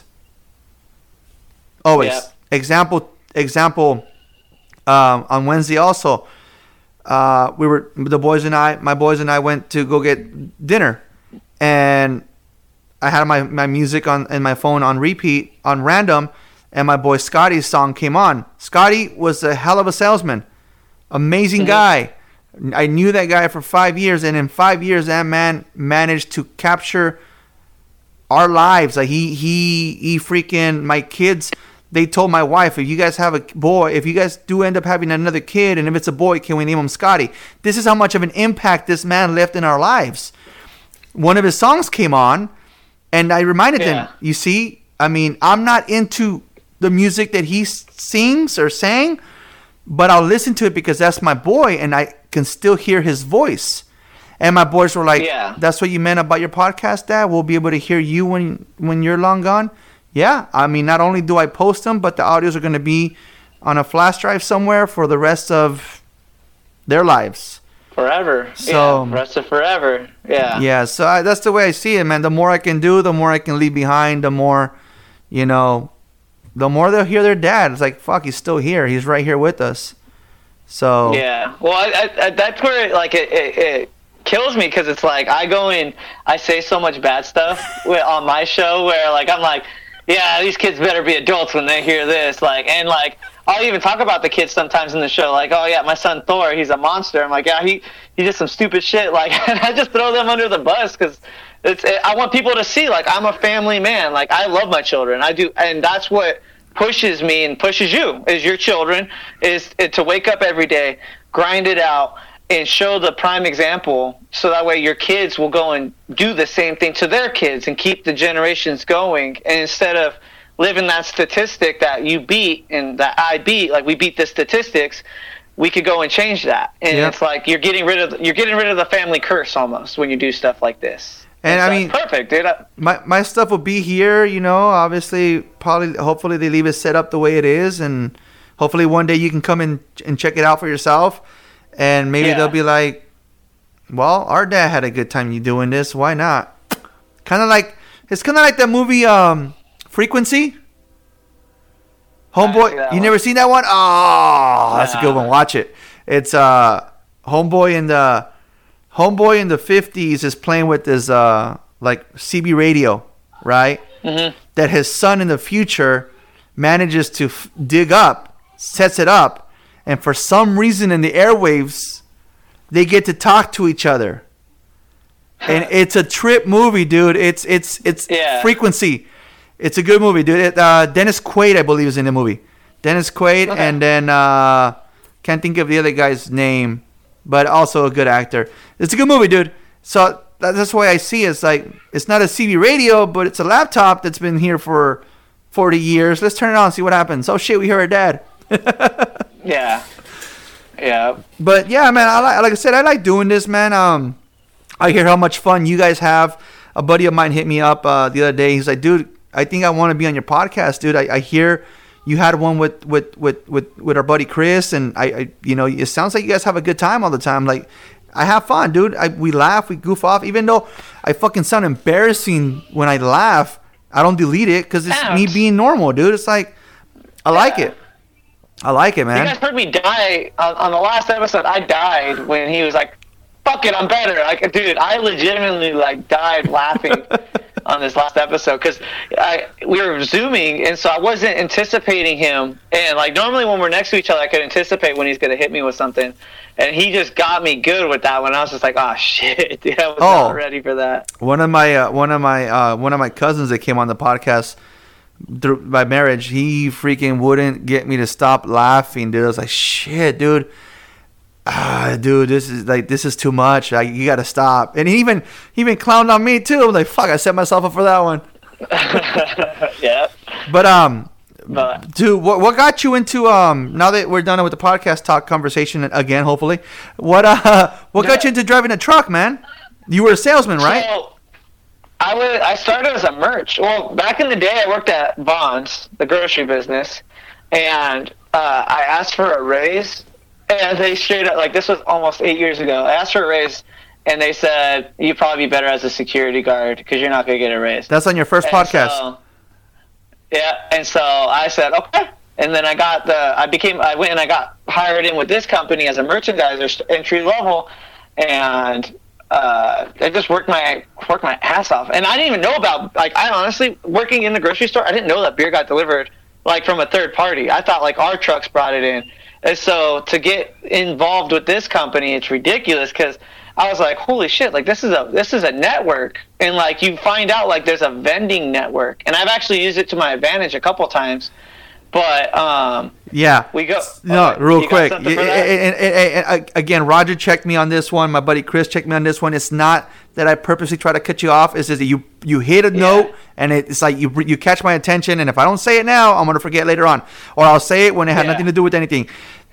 S2: Always.
S3: Yeah.
S2: Example. Example. Um, on Wednesday also, uh, we were the boys and I. My boys and I went to go get dinner, and I had my, my music on and my phone on repeat on random, and my boy Scotty's song came on. Scotty was a hell of a salesman, amazing
S3: Mm-hmm.
S2: guy. I knew that guy for five years, and in five years, that man managed to capture our lives. Like he, he, he freaking my kids. They told my wife, if you guys have a boy, if you guys do end up having another kid, and if it's a boy, can we name him Scotty? This is how much of an impact this man left in our lives. One of his songs came on, and I reminded
S3: Yeah.
S2: them, you see, I mean, I'm not into the music that he s- sings or sang, but I'll listen to it because that's my boy, and I can still hear his voice. And my boys were like,
S3: Yeah.
S2: that's what you meant about your podcast, Dad? We'll be able to hear you when when you're long gone? Yeah. I mean, not only do I post them, but the audios are going to be on a flash drive somewhere for the rest of their lives.
S3: Forever.
S2: So-
S3: yeah, rest of forever. Yeah.
S2: Yeah, so I, that's the way I see it, man. The more I can do, the more I can leave behind, the more, you know, the more they'll hear their dad. It's like, fuck, he's still here. He's right here with us. So,
S3: Yeah. Well, I, I, I, that's where it, like it, it, it kills me because it's like I go in, I say so much bad stuff with, on my show where like I'm like, yeah, these kids better be adults when they hear this. Like, and like I'll even talk about the kids sometimes in the show. Like, oh yeah, my son Thor, he's a monster. I'm like, yeah, he he did some stupid shit. Like, and I just throw them under the bus because it's. It, I want people to see like I'm a family man. Like I love my children. I do, and that's what pushes me and pushes you is your children is it, to wake up every day, grind it out, and show the prime example so that way your kids will go and do the same thing to their kids and keep the generations going. And instead of living that statistic that you beat and that I beat, like we beat the statistics, we could go and change that. And
S2: Yep.
S3: it's like you're getting rid of you're getting rid of the family curse almost when you do stuff like this.
S2: And
S3: It's,
S2: I
S3: uh,
S2: mean-
S3: perfect, dude. I,
S2: my my stuff will be here, you know, obviously, probably, hopefully they leave it set up the way it is, and hopefully one day you can come in and check it out for yourself, and maybe
S3: Yeah.
S2: they'll be like, well, our dad had a good time you doing this. Why not? Kind of like it's kind of like that movie um, Frequency. Homeboy, you
S3: one.
S2: never seen that one? Oh, that's a good one. Watch it. It's uh, Homeboy in the Homeboy in the fifties is playing with this uh, like C B radio, right?
S3: Mm-hmm.
S2: That his son in the future manages to f- dig up, sets it up, and for some reason in the airwaves, they get to talk to each other. And it's a trip movie, dude. It's it's it's
S3: yeah.
S2: Frequency. It's a good movie, dude. It, uh, Dennis Quaid, I believe, is in the movie. Dennis Quaid,
S3: okay.
S2: and then uh, can't think of the other guy's name, but also a good actor. It's a good movie, dude. So that's why I see it. It's like it's not a C B radio, but it's a laptop that's been here for forty years. Let's turn it on and see what happens. Oh shit, we hear our dad.
S3: yeah, yeah.
S2: But yeah, man, I like, like I said, I like doing this, man. Um, I hear how much fun you guys have. A buddy of mine hit me up uh, the other day. He's like, dude, I think I want to be on your podcast, dude. I, I hear you had one with, with, with, with, with our buddy Chris, and I, I, you know, it sounds like you guys have a good time all the time. Like, I have fun, dude. I, we laugh, we goof off. Even though I fucking sound embarrassing when I laugh, I don't delete it because it's
S3: Ouch.
S2: me being normal, dude. It's like, I
S3: Yeah.
S2: like it. I like it, man.
S3: You guys heard me die on, on the last episode. I died when he was like, "Fuck it, I'm better." Like, dude, I legitimately like died laughing on this last episode because we were zooming, and so I wasn't anticipating him. And like normally when we're next to each other, I could anticipate when he's gonna hit me with something, and he just got me good with that one. I was just like, "Oh shit, dude, I was
S2: Oh.
S3: not ready for that."
S2: One of my uh, one of my uh, one of my cousins that came on the podcast through my marriage, he freaking wouldn't get me to stop laughing, dude. I was like, shit, dude. Ah, dude, this is like this is too much. Like, you gotta stop. And he even he even clowned on me too. I'm like, fuck, I set myself up for that one.
S3: yeah.
S2: But um,
S3: But
S2: dude, what what got you into um? Now that we're done with the podcast talk conversation again, hopefully, what uh, what got
S3: Yeah.
S2: you into driving a truck, man? You were a salesman, right?
S3: So, I was. I started as a merch. Well, back in the day, I worked at Vons, the grocery business, and uh, I asked for a raise, and they straight up, like, this was almost eight years ago. I asked for a raise, and they said, "You'd probably be better as a security guard because you're not going to get a raise."
S2: That's on your first
S3: And
S2: podcast.
S3: so- yeah, and so I said, okay. And then I got the, I became, I went and I got hired in with this company as a merchandiser, entry level, and uh, I just worked my worked my ass off. And I didn't even know about, like, I honestly, working in the grocery store, I didn't know that beer got delivered, like, from a third party. I thought, like, our trucks brought it in. And so to get involved with this company, it's ridiculous because I was like, holy shit, like, this is a this is a network. And, like, you find out, like, there's a vending network. And I've actually used it to my advantage a couple times. But, um,
S2: Yeah.
S3: we go.
S2: No,
S3: okay,
S2: real
S3: you got
S2: quick.
S3: something for
S2: And-
S3: that?
S2: and- and- and- again, Roger checked me on this one. My buddy Chris checked me on this one. It's not that I purposely try to cut you off. It's just that you you hit a note, and it's like you you catch my attention. And if I don't say it now, I'm gonna forget later on, or I'll say it when it had
S3: Yeah.
S2: nothing to do with anything.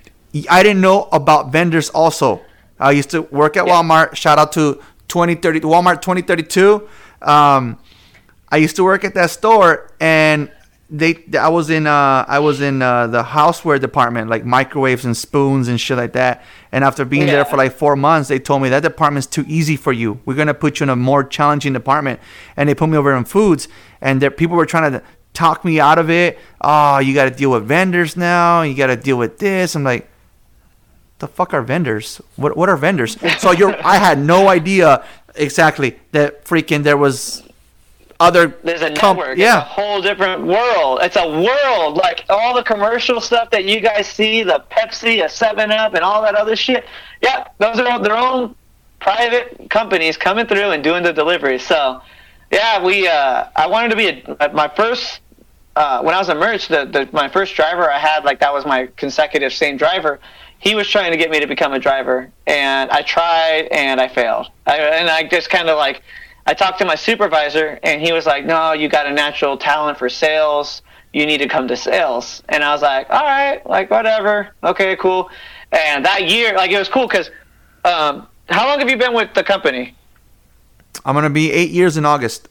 S2: I didn't know about vendors also. I used to work at
S3: Yeah.
S2: Walmart. Shout out to twenty thirty Walmart twenty thirty-two. Um, I used to work at that store, and they I was in uh I was in uh, the houseware department, like microwaves and spoons and shit like that. And after being there
S3: Yeah.
S2: for like four months, they told me that department's too easy for you. We're gonna put you in a more challenging department. And they put me over in foods, and there people were trying to talk me out of it. Oh, you got to deal with vendors now. You got to deal with this. I'm like, the fuck are vendors? What what are vendors? So you're I had no idea exactly that freaking there was other
S3: There's a
S2: comp-
S3: network.
S2: yeah.
S3: It's a whole different world. It's a world. Like, all the commercial stuff that you guys see, the Pepsi, a seven up, and all that other shit. Yeah, those are all their own private companies coming through and doing the deliveries. So, yeah, we. Uh, I wanted to be a, my first. Uh, when I was a merch, the, the my first driver I had, like, that was my consecutive same driver. He was trying to get me to become a driver, and I tried and I failed. I, and I just kind of like. I talked to my supervisor, and he was like, no, you got a natural talent for sales. You need to come to sales. And I was like, all right, like, whatever. Okay, cool. And that year, like, it was cool because um, how long have you been with the company?
S2: I'm gonna be eight years in August.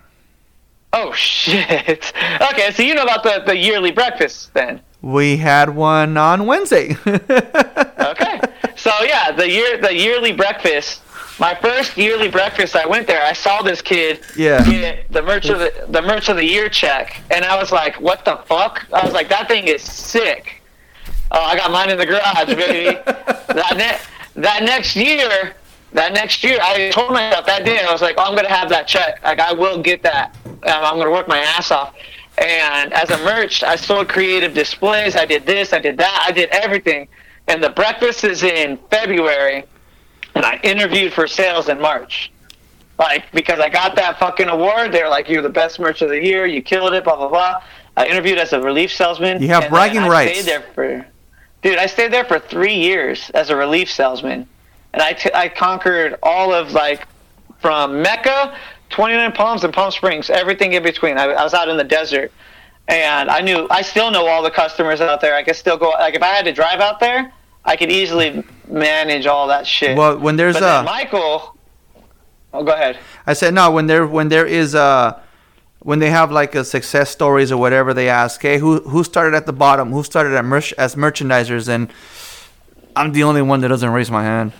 S3: Oh, shit. Okay, so you know about the, the yearly breakfast then.
S2: We had one on Wednesday.
S3: Okay. So, yeah, the year the yearly breakfast my first yearly breakfast, I went there. I saw this kid
S2: Yeah.
S3: get the merch of the the merch of the year check, and I was like, "What the fuck?" I was like, "That thing is sick." Oh, I got mine in the garage, baby. that ne- that next year, that next year, I told myself that day, I was like, oh, "I'm gonna have that check. Like, I will get that. Um, I'm gonna work my ass off." And as a merch, I sold creative displays. I did this. I did that. I did everything. And the breakfast is in February, and I interviewed for sales in March. Like, because I got that fucking award, they're like, "You're the best merch of the year. You killed it." Blah blah blah. I interviewed as a relief salesman.
S2: You have
S3: and
S2: bragging
S3: I
S2: rights.
S3: Stayed there for, dude, I stayed there for three years as a relief salesman, and I, t- I conquered all of like from Mecca, twenty-nine Palms, and Palm Springs, everything in between. I, I was out in the desert, and I knew I still know all the customers out there. I could still go. Like if I had to drive out there, I could easily manage all that shit.
S2: Well, when there's
S3: but
S2: a
S3: then Michael, oh, go ahead.
S2: I said no. When there when there is a when they have like a success stories or whatever, they ask, "Hey, who who started at the bottom? Who started at merch as merchandisers?" And I'm the only one that doesn't raise my hand.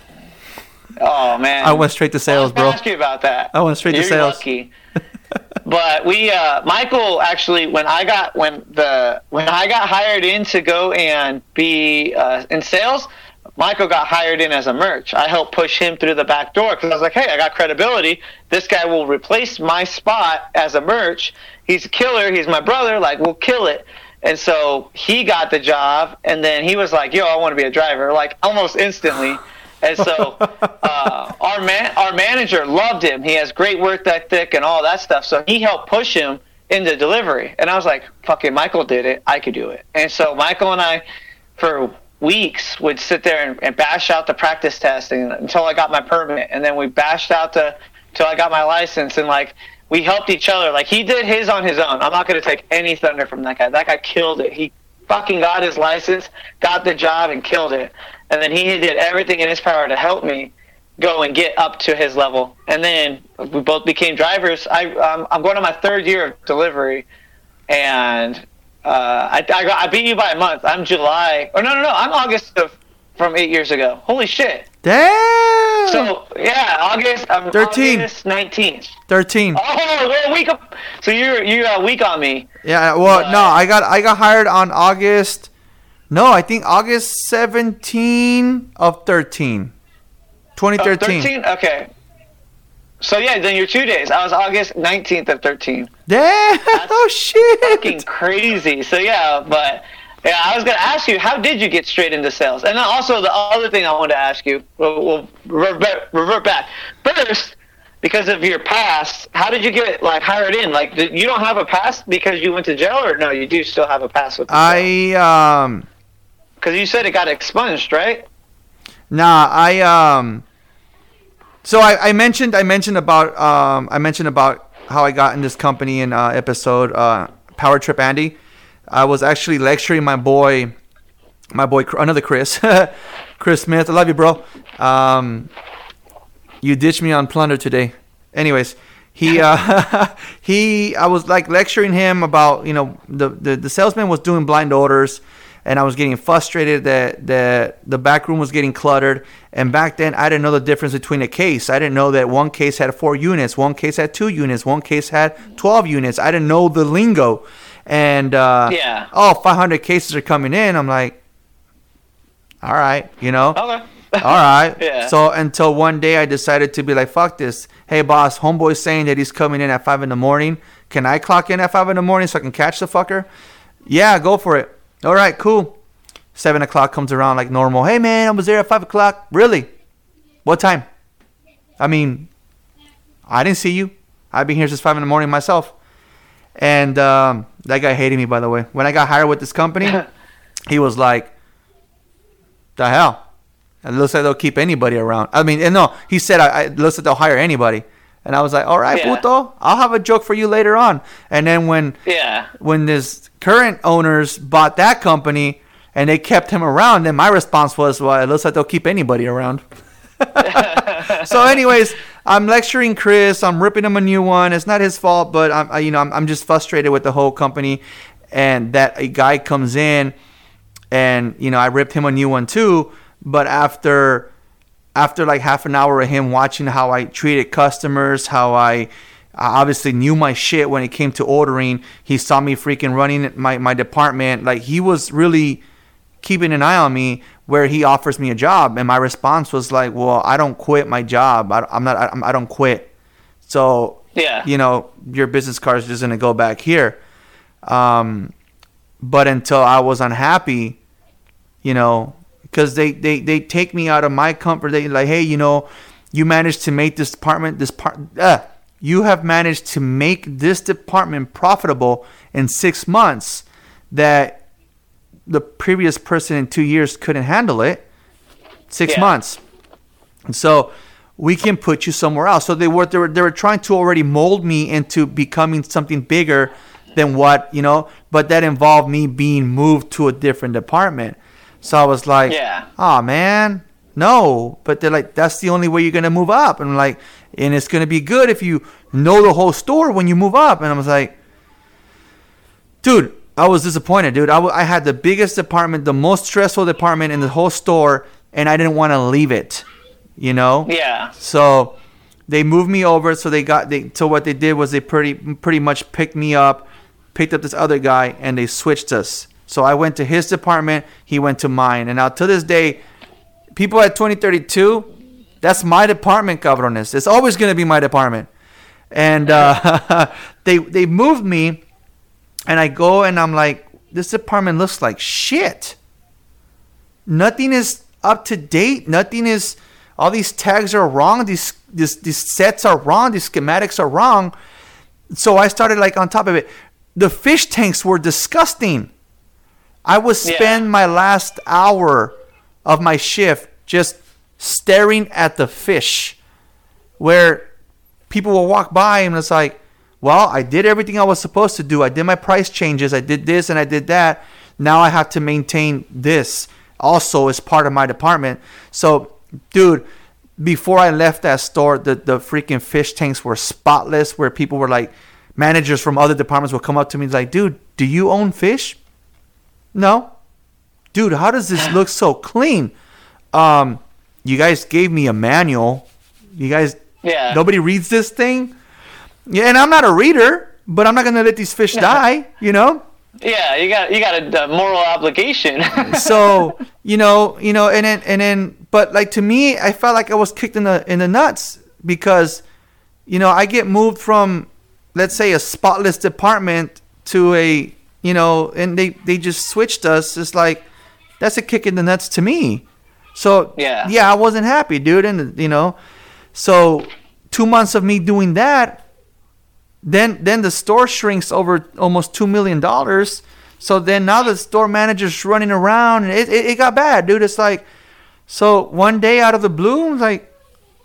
S3: Oh man,
S2: I went straight to sales,
S3: I
S2: bro.
S3: was gonna ask you about that.
S2: I went straight to
S3: You're
S2: sales.
S3: Lucky. But we, uh, Michael, actually, when I got when the when I got hired in to go and be uh, in sales, Michael got hired in as a merch. I helped push him through the back door because I was like, "Hey, I got credibility. This guy will replace my spot as a merch. He's a killer. He's my brother. Like, we'll kill it." And so he got the job, and then he was like, "Yo, I want to be a driver," like almost instantly. And so uh, our man, our manager loved him. He has great work ethic and all that stuff. So he helped push him into delivery. And I was like, "Fucking Michael did it. I could do it." And so Michael and I, for weeks, would sit there and, and bash out the practice testing until I got my permit. And then we bashed out the until I got my license. And like we helped each other. Like he did his on his own. I'm not going to take any thunder from that guy. That guy killed it. He fucking got his license, got the job, and killed it. And then he did everything in his power to help me go and get up to his level. And then we both became drivers. I, um, I'm going on my third year of delivery, and uh, I, I, got, I beat you by a month. I'm July. Oh, no, no, no. I'm August of, from eight years ago. Holy shit.
S2: Damn.
S3: So, yeah, August. I'm
S2: thirteen.
S3: August nineteenth.
S2: thirteen.
S3: Oh, we're a week. Up. So you're you're a week on me.
S2: Yeah. Well,
S3: But-
S2: no, I got I got hired on August. No, I think August seventeenth of thirteen. twenty
S3: Oh,
S2: thirteen.
S3: thirteen? Okay. So, yeah, then you're two days. I was August nineteenth of thirteen.
S2: Damn. Oh shit.
S3: Fucking crazy. So, yeah, but... Yeah, I was going to ask you, how did you get straight into sales? And then also the other thing I wanted to ask you, we'll, we'll revert, revert back. First, because of your past, how did you get like hired in? Like, did, you don't have a past because you went to jail, or no, you do still have a past with the
S2: I um
S3: Because you said it got expunged, right?
S2: nah I um so I, I mentioned I mentioned about um I mentioned about how I got in this company in uh, episode uh Power Trip Andy. I was actually lecturing my boy, my boy, another Chris, Chris Smith. I love you, bro. Um, you ditched me on Plunder today. Anyways, he, uh, he, I was like lecturing him about, you know, the, the, the salesman was doing blind orders, and I was getting frustrated that, that the back room was getting cluttered. And back then, I didn't know the difference between a case. I didn't know that one case had four units, one case had two units, one case had twelve units. I didn't know the lingo. And uh,
S3: Yeah.
S2: oh, five hundred cases are coming in. I'm like, all right, you know,
S3: Okay.
S2: all right.
S3: Yeah.
S2: So until one day I decided to be like, fuck this. Hey, boss, homeboy's saying that he's coming in at five in the morning. Can I clock in at five in the morning so I can catch the fucker? Yeah, go for it. All right, cool. Seven o'clock comes around like normal. Hey, man, I was there at five o'clock. Really? What time? I mean, I didn't see you. I've been here since five in the morning myself. And um, that guy hated me, by the way. When I got hired with this company, he was like, the hell? It looks like they'll keep anybody around. I mean, and no, he said, I, I, it looks like they'll hire anybody. And I was like, all right,
S3: Yeah.
S2: puto, I'll have a joke for you later on. And then when
S3: Yeah.
S2: when this current owners bought that company and they kept him around, then my response was, well, it looks like they'll keep anybody around. So anyways, I'm lecturing Chris. I'm ripping him a new one. It's not his fault, but I'm, I, you know, I'm, I'm just frustrated with the whole company, and that a guy comes in, and you know, I ripped him a new one too. But after after like half an hour of him watching how I treated customers, how I I obviously knew my shit when it came to ordering. He saw me freaking running my, my department. Like, he was really keeping an eye on me, where he offers me a job. And my response was like, well, I don't quit my job. I, I'm not, I, I don't quit. So,
S3: yeah,
S2: you know, your business card is just going to go back here. Um, but until I was unhappy, you know, because they, they, they take me out of my comfort. They like, hey, you know, you managed to make this department, this part, uh, you have managed to make this department profitable in six months that the previous person in two years couldn't handle it. Six yeah. months. And so we can put you somewhere else. So they were, they were, they were trying to already mold me into becoming something bigger than what, you know, but that involved me being moved to a different department. So I was like,
S3: yeah.
S2: oh man, no. But they're like, that's the only way you're going to move up. And I'm like, and it's going to be good if you know the whole store when you move up. And I was like, dude, I was disappointed, dude. I, w- I had the biggest department, the most stressful department in the whole store, and I didn't want to leave it, you know?
S3: Yeah.
S2: So they moved me over. So they got, they, so what they did was they pretty, pretty much picked me up, picked up this other guy, and they switched us. So I went to his department, he went to mine. And now to this day, people at twenty thirty-two, that's my department, cabrones. It's always going to be my department. And uh, they they moved me, and I go and I'm like, this department looks like shit. Nothing is up to date. Nothing is, all these tags are wrong. These, these, these sets are wrong. These schematics are wrong. So I started like on top of it. The fish tanks were disgusting. I would spend yeah. my last hour of my shift just staring at the fish, where people will walk by and it's like, well, I did everything I was supposed to do. I did my price changes. I did this and I did that. Now I have to maintain this also as part of my department. So, dude, before I left that store, the, the freaking fish tanks were spotless, where people were like, managers from other departments will come up to me like, dude, do you own fish? No. Dude, how does this look so clean? Um, you guys gave me a manual. You guys, yeah. Nobody reads this thing. Yeah, and I'm not a reader, but I'm not gonna let these fish die. You know.
S3: Yeah, you got you got a, a moral obligation.
S2: So you know, you know, and then and then, but like to me, I felt like I was kicked in the in the nuts, because, you know, I get moved from, let's say, a spotless department to a, you know, and they they just switched us. It's like, that's a kick in the nuts to me. So yeah, yeah, I wasn't happy, dude, and you know, so two months of me doing that. Then then the store shrinks over almost two million dollars. So then now the store manager's running around, and it, it, it got bad, dude. It's like, so one day out of the blue, I was like,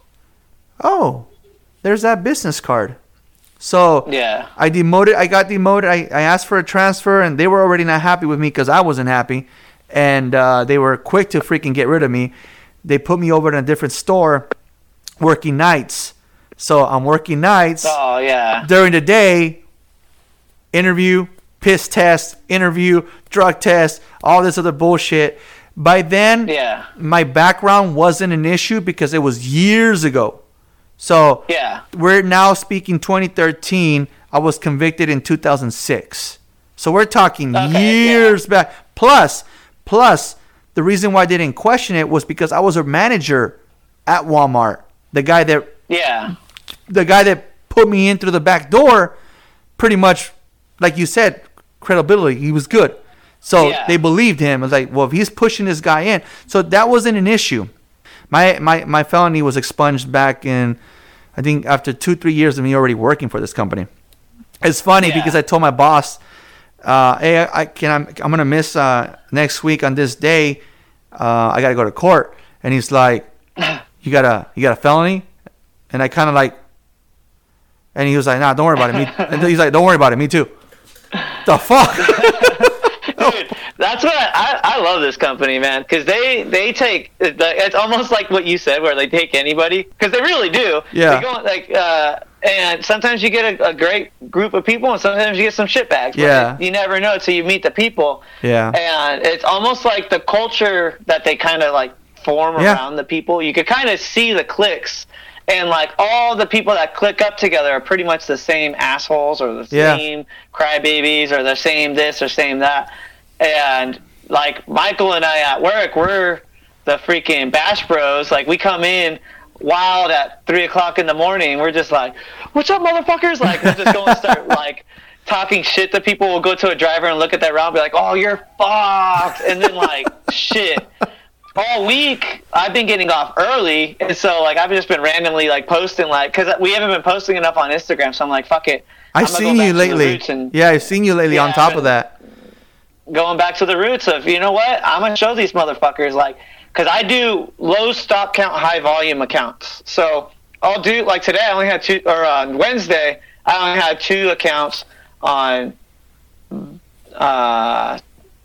S2: oh, there's that business card. So yeah, I demoted. I got demoted. I, I asked for a transfer, and they were already not happy with me because I wasn't happy. And uh, they were quick to freaking get rid of me. They put me over to a different store, working nights. So I'm working nights.
S3: Oh, yeah.
S2: During the day, interview, piss test, interview, drug test, all this other bullshit. By then, yeah, my background wasn't an issue because it was years ago. So yeah, we're now speaking twenty thirteen. I was convicted in two thousand six. So we're talking okay, years yeah. back. Plus, plus, the reason why I didn't question it was because I was a manager at Walmart. The guy that...
S3: Yeah.
S2: The guy that put me in through the back door, pretty much, like you said, credibility. He was good. So yeah. they believed him. I was like, well, if he's pushing this guy in. So that wasn't an issue. My my my felony was expunged back in, I think, after two, three years of me already working for this company. It's funny yeah. because I told my boss, uh, hey, I, I can, I'm, I'm going to miss uh, next week on this day. Uh, I got to go to court. And he's like, you got a, you got a felony? And I kind of like, and he was like, nah, don't worry about it. Me, and he's like, don't worry about it. Me too. The fuck?
S3: Dude, that's what I, I love this company, man. Because they, they take, it's almost like what you said, where they take anybody. Because they really do. Yeah. They go, like, uh, and sometimes you get a, a great group of people, and sometimes you get some shitbags. Yeah. You never know until you meet the people. Yeah. And it's almost like the culture that they kind of like form
S2: Yeah.
S3: around the people. You could kind of see the cliques. And, like, all the people that click up together are pretty much the same assholes or the
S2: Yeah.
S3: same crybabies or the same this or same that. And, like, Michael and I at work, we're the freaking Bash Bros. Like, we come in wild at three o'clock in the morning. We're just like, what's up, motherfuckers? Like, we'll just go and start, like, talking shit to people. We'll go to a driver and look at that route and be like, oh, you're fucked. And then, like, shit. All week, I've been getting off early, and so, like, I've just been randomly, like, posting, like, because we haven't been posting enough on Instagram, so I'm like, fuck it.
S2: I've
S3: I'm gonna
S2: seen
S3: go
S2: you
S3: back to the
S2: lately.
S3: roots and
S2: Yeah, I've seen you lately
S3: Yeah,
S2: on top
S3: I've
S2: of that.
S3: going back to the roots of, you know what, I'm going to show these motherfuckers, like, because I do low stock count, high volume accounts. So I'll do, like, today I only had two, or on Wednesday, I only had two accounts. On uh,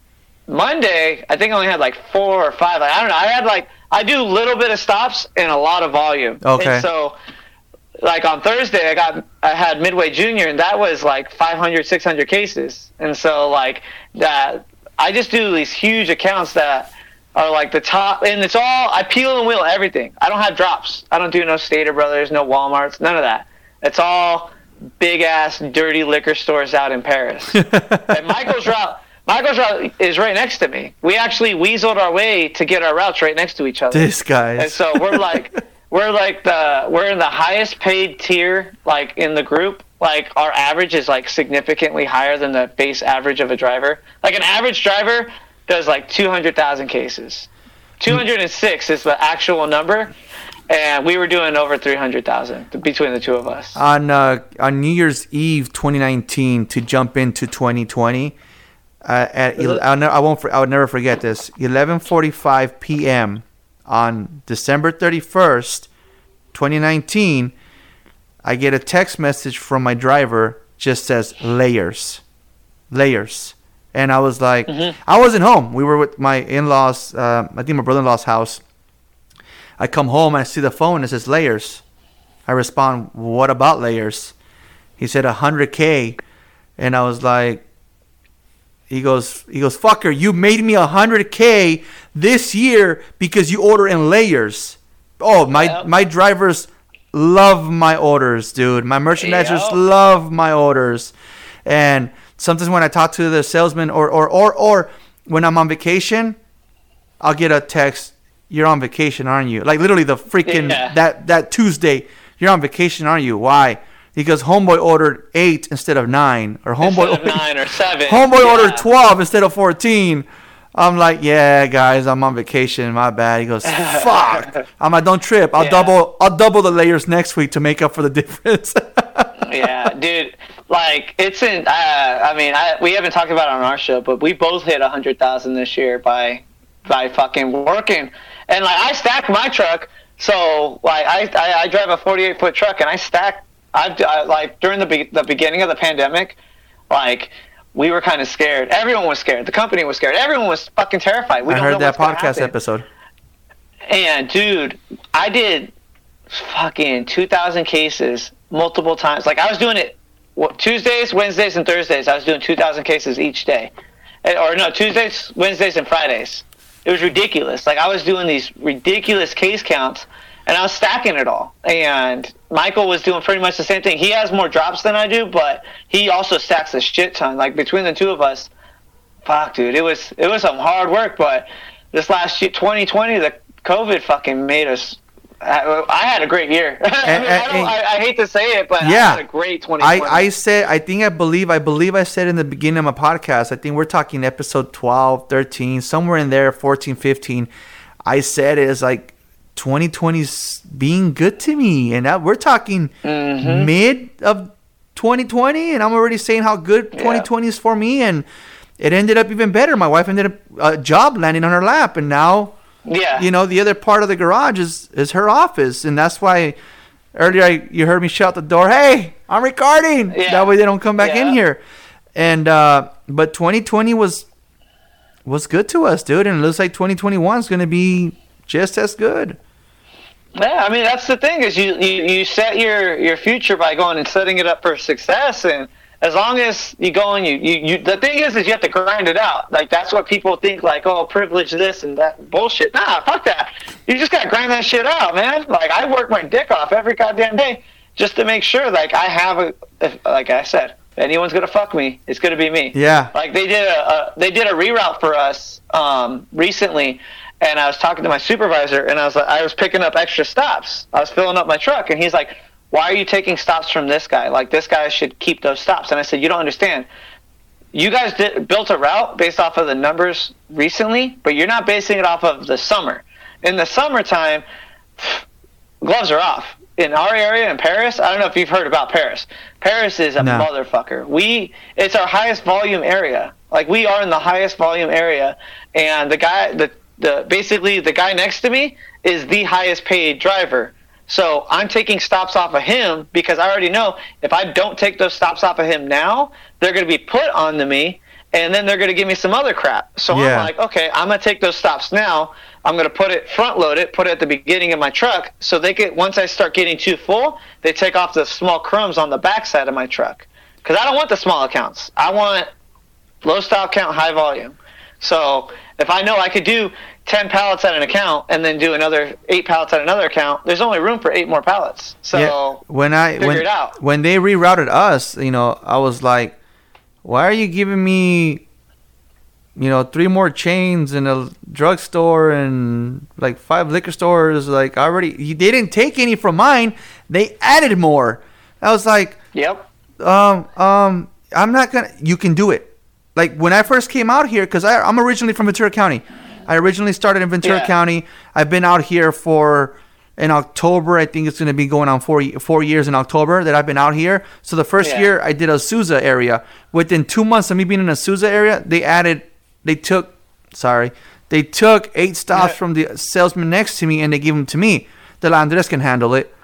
S3: Monday, I think I only had, like, four or five. Like, I don't know. I had, like, I do a little bit of stops and a lot of volume.
S2: Okay.
S3: And so, like, on Thursday, I got I had Midway Junior, and that was like five hundred, six hundred cases. And so, like, that I just do these huge accounts that are like the top, and it's all, I peel and wheel everything. I don't have drops. I don't do no Stater Brothers, no Walmarts, none of that. It's all big ass dirty liquor stores out in Paris. And Michael's route. Michael's route is right next to me. We actually weaseled our way to get our routes right next to each other.
S2: This guy.
S3: And so we're like, we're like the, we're in the highest paid tier, like, in the group. Like, our average is, like, significantly higher than the base average of a driver. Like, an average driver does, like, two hundred thousand cases. two hundred six is the actual number. And we were doing over three hundred thousand between the two of us.
S2: on uh, on New Year's Eve twenty nineteen to jump into twenty twenty. Uh, at el- I'll ne- I won't. For- I would never forget this. eleven forty-five p.m. on December thirty-first, twenty nineteen. I get a text message from my driver. Just says layers, layers, and I was like,
S3: Mhm.
S2: I wasn't home. We were with my in-laws. Uh, I think my brother-in-law's house. I come home and I see the phone and it says layers. I respond, what about layers? He said one hundred K. And I was like, he goes, he goes, fucker, you made me one hundred K this year because you order in layers. Oh, my,
S3: Yep.
S2: my drivers love my orders, dude. My merchandisers
S3: Yep.
S2: love my orders. And sometimes when I talk to the salesman or, or, or, or when I'm on vacation, I'll get a text, you're on vacation, aren't you? Like, literally the freaking,
S3: Yeah.
S2: that, that Tuesday, you're on vacation, aren't you? Why? Because homeboy ordered eight instead of nine. Or homeboy,
S3: Instead of nine or seven.
S2: homeboy
S3: Yeah.
S2: ordered twelve instead of fourteen. I'm like, yeah, guys, I'm on vacation. My bad. He goes, fuck. I'm like, don't trip. I'll
S3: Yeah.
S2: double I'll double the layers next week to make up for the difference.
S3: Yeah, dude. Like, it's in, uh, I mean, I, we haven't talked about it on our show, but we both hit one hundred thousand this year by by fucking working. And, like, I stack my truck. So, like, I, I, I drive a forty-eight foot truck, and I stack, I've, I, like, during the be- the beginning of the pandemic, like, we were kind of scared. Everyone was scared. The company was scared. Everyone was fucking terrified. We
S2: I
S3: don't know
S2: heard that
S3: what's gonna
S2: podcast
S3: happen.
S2: episode.
S3: And, dude, I did fucking two thousand cases multiple times. Like, I was doing it what, Tuesdays, Wednesdays, and Thursdays. I was doing two thousand cases each day. Eh, Or, no, Tuesdays, Wednesdays, and Fridays. It was ridiculous. Like, I was doing these ridiculous case counts, and I was stacking it all. And Michael was doing pretty much the same thing. He has more drops than I do, but he also stacks a shit ton. Like, between the two of us, fuck, dude, it was it was some hard work. But this last year, twenty twenty, the COVID fucking made us. I, I had a great year. I, mean, I, don't, I, I hate to say it, but
S2: Yeah.
S3: I had a great twenty
S2: I,
S3: twenty.
S2: I said, I think I believe, I believe I said in the beginning of my podcast, I think we're talking episode twelve, thirteen, somewhere in there, fourteen, fifteen. I said it is like twenty twenty's being good to me. And that, we're talking
S3: Mhm.
S2: mid of twenty twenty. And I'm already saying how good twenty twenty is for me. And it ended up even better. My wife ended up a job landing on her lap. And now,
S3: yeah.
S2: you know, the other part of the garage is, is her office. And that's why earlier I, you heard me shout the door, hey, I'm recording.
S3: Yeah.
S2: That way they don't come back in
S3: Yeah.
S2: here. And, uh, but twenty twenty was, was good to us, dude. And it looks like twenty twenty-one is going to be just as good.
S3: Yeah, I mean, that's the thing is you, you, you set your, your future by going and setting it up for success. And as long as you go and you, you, you, the thing is, is you have to grind it out. Like, that's what people think, like, oh, privilege this and that bullshit. Nah, fuck that. You just gotta grind that shit out, man. Like, I work my dick off every goddamn day just to make sure, like, I have a, if, like I said, if anyone's gonna fuck me, it's gonna be me.
S2: Yeah.
S3: Like, they did a, a they did a reroute for us um, recently, and I was talking to my supervisor, and I was like, I was picking up extra stops. I was filling up my truck, and he's like, why are you taking stops from this guy? Like, this guy should keep those stops. And I said, you don't understand. You guys did, built a route based off of the numbers recently, but you're not basing it off of the summer. In the summertime, gloves are off. In our area in Paris, I don't know if you've heard about Paris. Paris is a
S2: No.
S3: motherfucker. We, it's our highest volume area. Like, we are in the highest volume area, and the guy, the the basically the guy next to me is the highest paid driver. So I'm taking stops off of him because I already know if I don't take those stops off of him now, they're going to be put onto me, and then they're going to give me some other crap. So
S2: Yeah.
S3: I'm like, okay, I'm going to take those stops now. I'm going to put it, front load it, put it at the beginning of my truck. So they get, once I start getting too full, they take off the small crumbs on the backside of my truck. Because I don't want the small accounts. I want low stop count, high volume. So if I know I could do ten pallets at an account and then do another eight pallets at another account, there's only room for eight more pallets. So
S2: Yeah, when I
S3: figure
S2: when,
S3: it out.
S2: when they rerouted us, you know, I was like, why are you giving me, you know, three more chains in a drugstore and like five liquor stores? Like, I already, they didn't take any from mine. They added more. I was like,
S3: Yep.
S2: um, um, I'm not gonna. You can do it. Like, when I first came out here, because I'm originally from Ventura County. I originally started in Ventura
S3: Yeah.
S2: County. I've been out here for, in October, I think it's going to be going on four, four years in October that I've been out here. So the first
S3: Yeah.
S2: year I did Azusa area. Within two months of me being in Azusa area, they added, they took, sorry, they took eight stops
S3: Yeah.
S2: from the salesman next to me and they gave them to me. The Andres can handle it.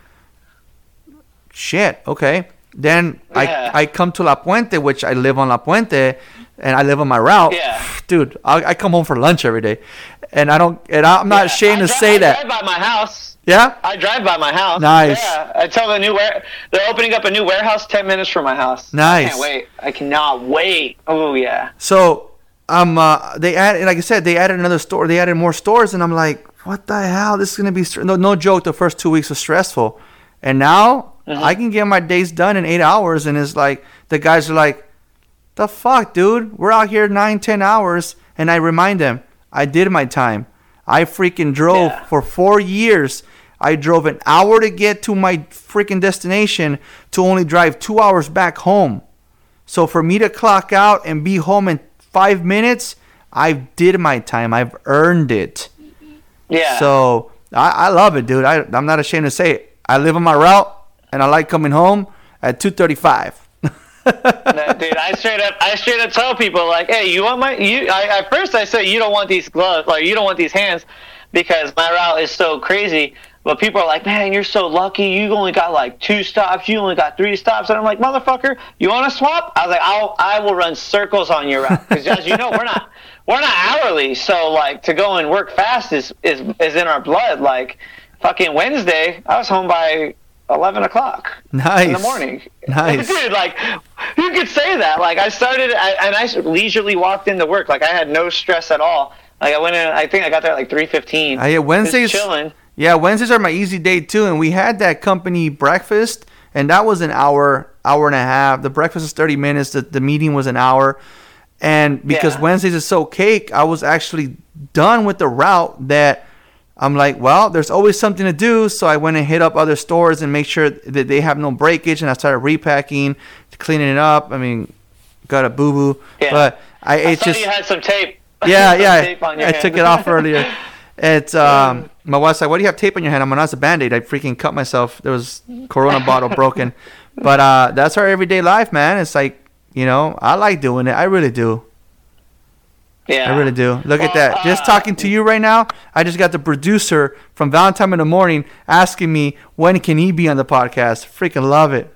S2: Shit, okay. Then
S3: Yeah.
S2: I, I come to La Puente, which I live on La Puente, and I live on my route.
S3: Yeah.
S2: Dude, I, I come home for lunch every day, and I don't, and I'm not
S3: Yeah,
S2: ashamed
S3: I
S2: to
S3: dri-
S2: say
S3: I
S2: that.
S3: drive by my house.
S2: Yeah.
S3: I drive by my house.
S2: Nice.
S3: Yeah. I tell the new ware they're opening up a new warehouse ten minutes from my house.
S2: Nice.
S3: I can't wait. I cannot wait. Oh yeah.
S2: So, um, uh, they added, like I said, they added another store. They added more stores, and I'm like, what the hell? This is gonna be str-. no, no joke. The first two weeks was stressful, and now
S3: Mhm.
S2: I can get my days done in eight hours. And it's like the guys are like, the fuck, dude? We're out here nine, ten hours, and I remind them, I did my time. I freaking drove
S3: Yeah.
S2: for four years. I drove an hour to get to my freaking destination to only drive two hours back home. So for me to clock out and be home in five minutes, I did my time. I've earned it.
S3: Yeah.
S2: So I, I love it, dude. I, I'm not ashamed to say it. I live on my route, and I like coming home at two thirty-five.
S3: No, dude, I straight up, I straight up tell people like, hey, you want my, you? I, at first I say you don't want these gloves, like you don't want these hands, because my route is so crazy. But people are like, man, you're so lucky. You only got like two stops. You only got three stops. And I'm like, motherfucker, you want to swap? I was like, I'll, I will run circles on your route, because as you know, we're not, we're not hourly. So like to go and work fast is is is in our blood. Like fucking Wednesday, I was home by eleven o'clock
S2: Nice.
S3: in the morning.
S2: Nice.
S3: Dude, like, you could say that. Like, I started, I, and I leisurely walked into work. Like, I had no stress at all. Like, I went in, I think I got there at like three fifteen.
S2: I, Wednesdays,
S3: Just chilling.
S2: Yeah, Wednesdays are my easy day too, and we had that company breakfast, and that was an hour, hour and a half. The breakfast is thirty minutes. The, the meeting was an hour, and because
S3: Yeah.
S2: Wednesdays is so cake, I was actually done with the route that I'm like, well, there's always something to do, so I went and hit up other stores and make sure that they have no breakage, and I started repacking, cleaning it up. I mean, got a boo boo,
S3: Yeah.
S2: but I
S3: I
S2: it
S3: saw
S2: just
S3: you had some tape.
S2: yeah,
S3: Some
S2: yeah.
S3: tape on your
S2: I
S3: hand.
S2: took it off earlier. It's um, my wife's like, "Why do you have tape on your hand?" I'm like, "That's a Band-Aid. I freaking cut myself. There was Corona bottle broken." But uh, that's our everyday life, man. It's like, you know, I like doing it. I really do.
S3: Yeah.
S2: I really do. Look at
S3: Well,
S2: that. Just
S3: uh,
S2: talking to you right now, I just got the producer from Valentine in the Morning asking me when can he be on the podcast. Freaking love it.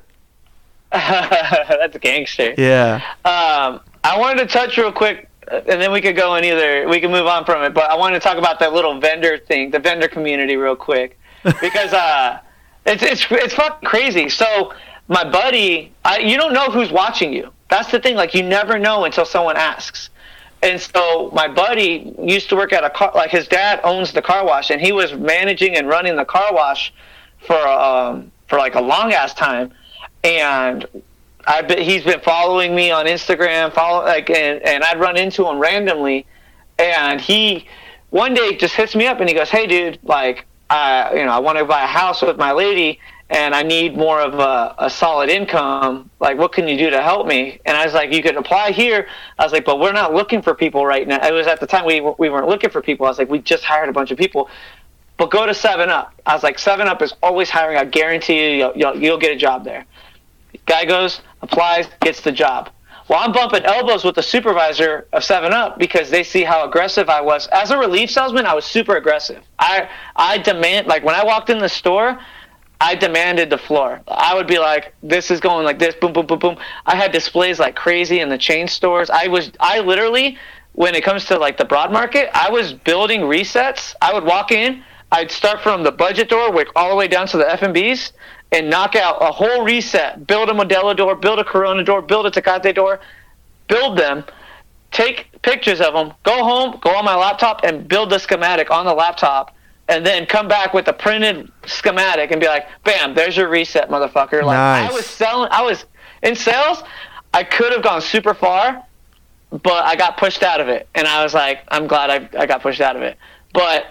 S3: That's gangster.
S2: Yeah.
S3: Um, I wanted to touch real quick, uh, and then we could go in either, we can move on from it, but I wanted to talk about that little vendor thing, the vendor community real quick, because uh, it's, it's, it's fucking crazy. So my buddy, I, you don't know who's watching you. That's the thing. Like, you never know until someone asks. And so my buddy used to work at a car, like his dad owns the car wash, and he was managing and running the car wash for um for like a long ass time. And I been, he's been following me on Instagram, follow like, and, and I'd run into him randomly, and he one day just hits me up and he goes, "Hey dude, like, I you know I want to buy a house with my lady, and I need more of a, a solid income. Like, what can you do to help me?" And I was like, "You could apply here." I was like, "But we're not looking for people right now." It was at the time we we weren't looking for people. I was like, "We just hired a bunch of people." But go to seven up. I was like, seven up is always hiring. I guarantee you, you'll, you'll, you'll get a job there. Guy goes, applies, gets the job. Well, I'm bumping elbows with the supervisor of seven up because they see how aggressive I was. As a relief salesman, I was super aggressive. I I demand, like, when I walked in the store, I demanded the floor. I would be like, this is going like this, boom, boom, boom, boom. I had displays like crazy in the chain stores. I was, I literally, when it comes to like the broad market, I was building resets. I would walk in, I'd start from the budget door with all the way down to the F and Bs and knock out a whole reset, build a Modelo door, build a Corona door, build a Tecate door, build them, take pictures of them, go home, go on my laptop and build the schematic on the laptop, and then come back with a printed schematic and be like, bam, there's your reset, motherfucker. Like,
S2: nice.
S3: I was selling, I was in sales. I could have gone super far, but I got pushed out of it. And I was like, I'm glad I, I got pushed out of it. But